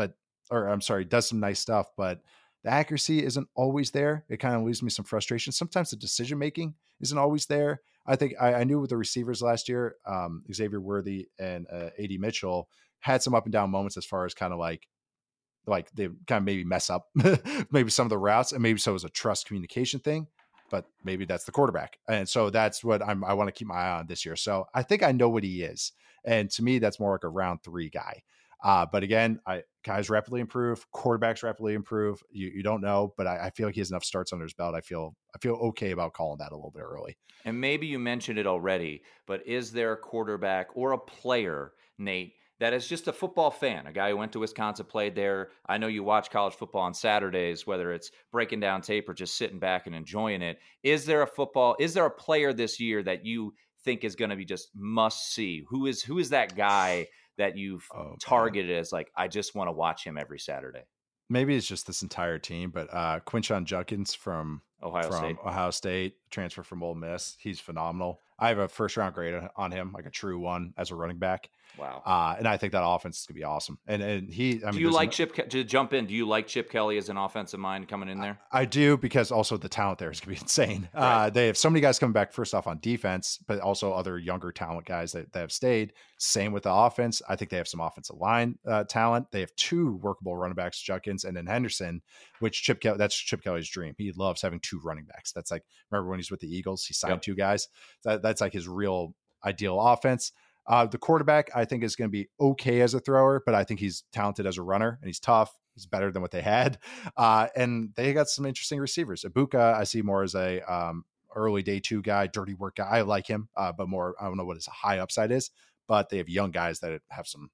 does some nice stuff, but the accuracy isn't always there. It kind of leaves me some frustration. Sometimes the decision-making isn't always there. I think I knew with the receivers last year, Xavier Worthy and A.D. Mitchell had some up and down moments as far as kind of like they kind of maybe mess up maybe some of the routes, and maybe so it was a trust communication thing, but maybe that's the quarterback. And so that's what I want to keep my eye on this year. So I think I know what he is. And to me, that's more like a round 3 guy. But again, guys rapidly improve, quarterbacks rapidly improve. You don't know, but I feel like he has enough starts under his belt. I feel okay about calling that a little bit early. And maybe you mentioned it already, but is there a quarterback or a player, Nate, that is just a football fan, a guy who went to Wisconsin, played there? I know you watch college football on Saturdays, whether it's breaking down tape or just sitting back and enjoying it. Is there a player this year that you think is going to be just must see? Who is that guy that you've targeted as like, I just want to watch him every Saturday? Maybe it's just this entire team, but Quinshon Judkins from Ohio State, transfer from Ole Miss. He's phenomenal. I have a first round grade on him, like a true one as a running back. Wow. And I think that offense is going to be awesome. And he, do you like to jump in? Do you like Chip Kelly as an offensive mind coming in there? I do, because also the talent there is going to be insane. Right. They have so many guys coming back first off on defense, but also other younger talent guys that have stayed. Same with the offense. I think they have some offensive line talent. They have 2 workable running backs, Judkins and then Henderson, which that's Chip Kelly's dream. He loves having 2 running backs. That's like, remember when he's with the Eagles, he signed 2 guys. That's like his real ideal offense. The quarterback, I think, is going to be okay as a thrower, but I think he's talented as a runner, and he's tough. He's better than what they had. And they got some interesting receivers. Ibuka, I see more as a early day 2 guy, dirty work guy. I like him, but more, I don't know what his high upside is, but they have young guys that have some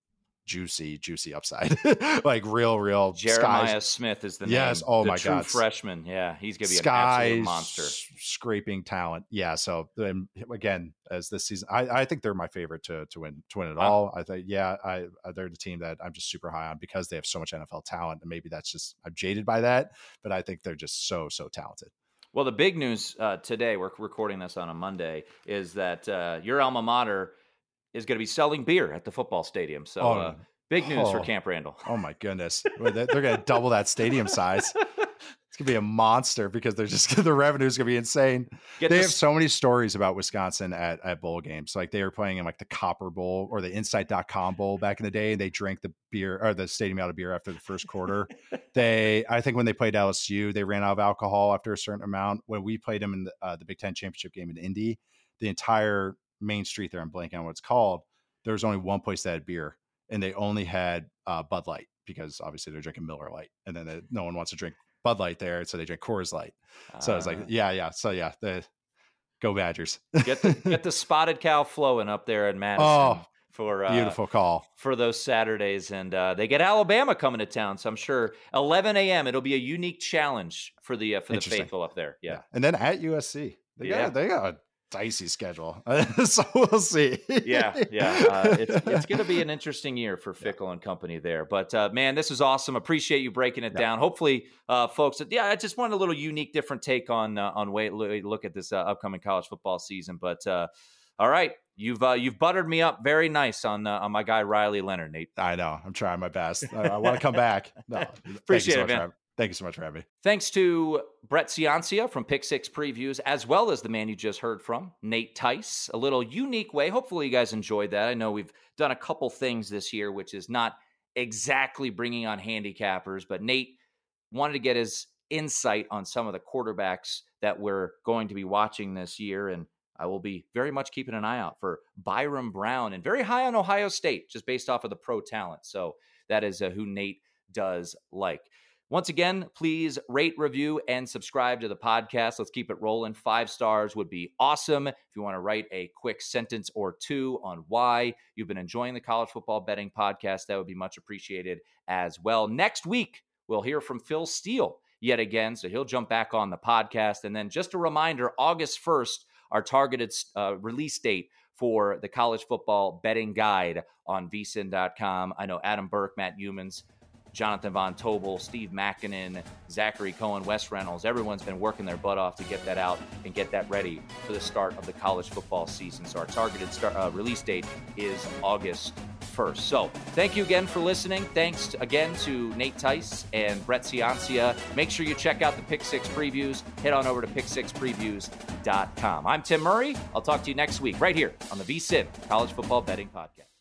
juicy upside. Like real Jeremiah Smith is the name. Yes. Oh my true God. freshman. Yeah. He's going to be an absolute monster. Scraping talent. Yeah. So then again, as this season, I think they're my favorite to win it all. I think, they're the team that I'm just super high on because they have so much NFL talent. And maybe that's just, I'm jaded by that, but I think they're just so talented. Well, the big news today, we're recording this on a Monday, is that your alma mater is going to be selling beer at the football stadium. So big news for Camp Randall. Oh my goodness. They're going to double that stadium size. It's going to be a monster because the revenue is going to be insane. They have so many stories about Wisconsin at bowl games. Like they were playing in like the Copper Bowl or the Insight.com Bowl back in the day. And they drank the beer or the stadium out of beer after the first quarter. I think when they played LSU, they ran out of alcohol after a certain amount. When we played them in the Big Ten championship game in Indy, the entire main street there, I'm blanking on what it's called. There was only one place that had beer and they only had Bud Light because obviously they're drinking Miller Lite and then no one wants to drink Bud Light there, so they drink Coors Light. So it's like, the go Badgers. get the spotted cow flowing up there in Madison for beautiful call for those Saturdays, and they get Alabama coming to town. So I'm sure 11 a.m. It'll be a unique challenge for the faithful up there. Yeah, and then at USC, they got a dicey schedule, so we'll see. It's going to be an interesting year for Fickell and company there. But man, this is awesome. Appreciate you breaking it down. Hopefully, folks. I just wanted a little unique, different take on way look at this upcoming college football season. But all right, you've buttered me up very nice on my guy Riley Leonard, Nate. I know. I'm trying my best. I want to come back. No, appreciate it, man. Thank you so much for having me. Thanks to Brett Ciancia from Pick Six Previews, as well as the man you just heard from, Nate Tice. A little unique way. Hopefully you guys enjoyed that. I know we've done a couple things this year, which is not exactly bringing on handicappers, but Nate wanted to get his insight on some of the quarterbacks that we're going to be watching this year. And I will be very much keeping an eye out for Byron Brown and very high on Ohio State, just based off of the pro talent. So that is who Nate does like. Once again, please rate, review, and subscribe to the podcast. Let's keep it rolling. 5 stars would be awesome. If you want to write a quick sentence or two on why you've been enjoying the College Football Betting Podcast, that would be much appreciated as well. Next week, we'll hear from Phil Steele yet again, so he'll jump back on the podcast. And then just a reminder, August 1st, our targeted release date for the College Football Betting Guide on vsin.com. I know Adam Burke, Matt Humans, Jonathan Von Tobel, Steve Makinen, Zachary Cohen, Wes Reynolds. Everyone's been working their butt off to get that out and get that ready for the start of the college football season. So our targeted release date is August 1st. So thank you again for listening. Thanks again to Nate Tice and Brett Ciancia. Make sure you check out the Pick Six Previews. Head on over to pick6previews.com. I'm Tim Murray. I'll talk to you next week right here on the VSiN College Football Betting Podcast.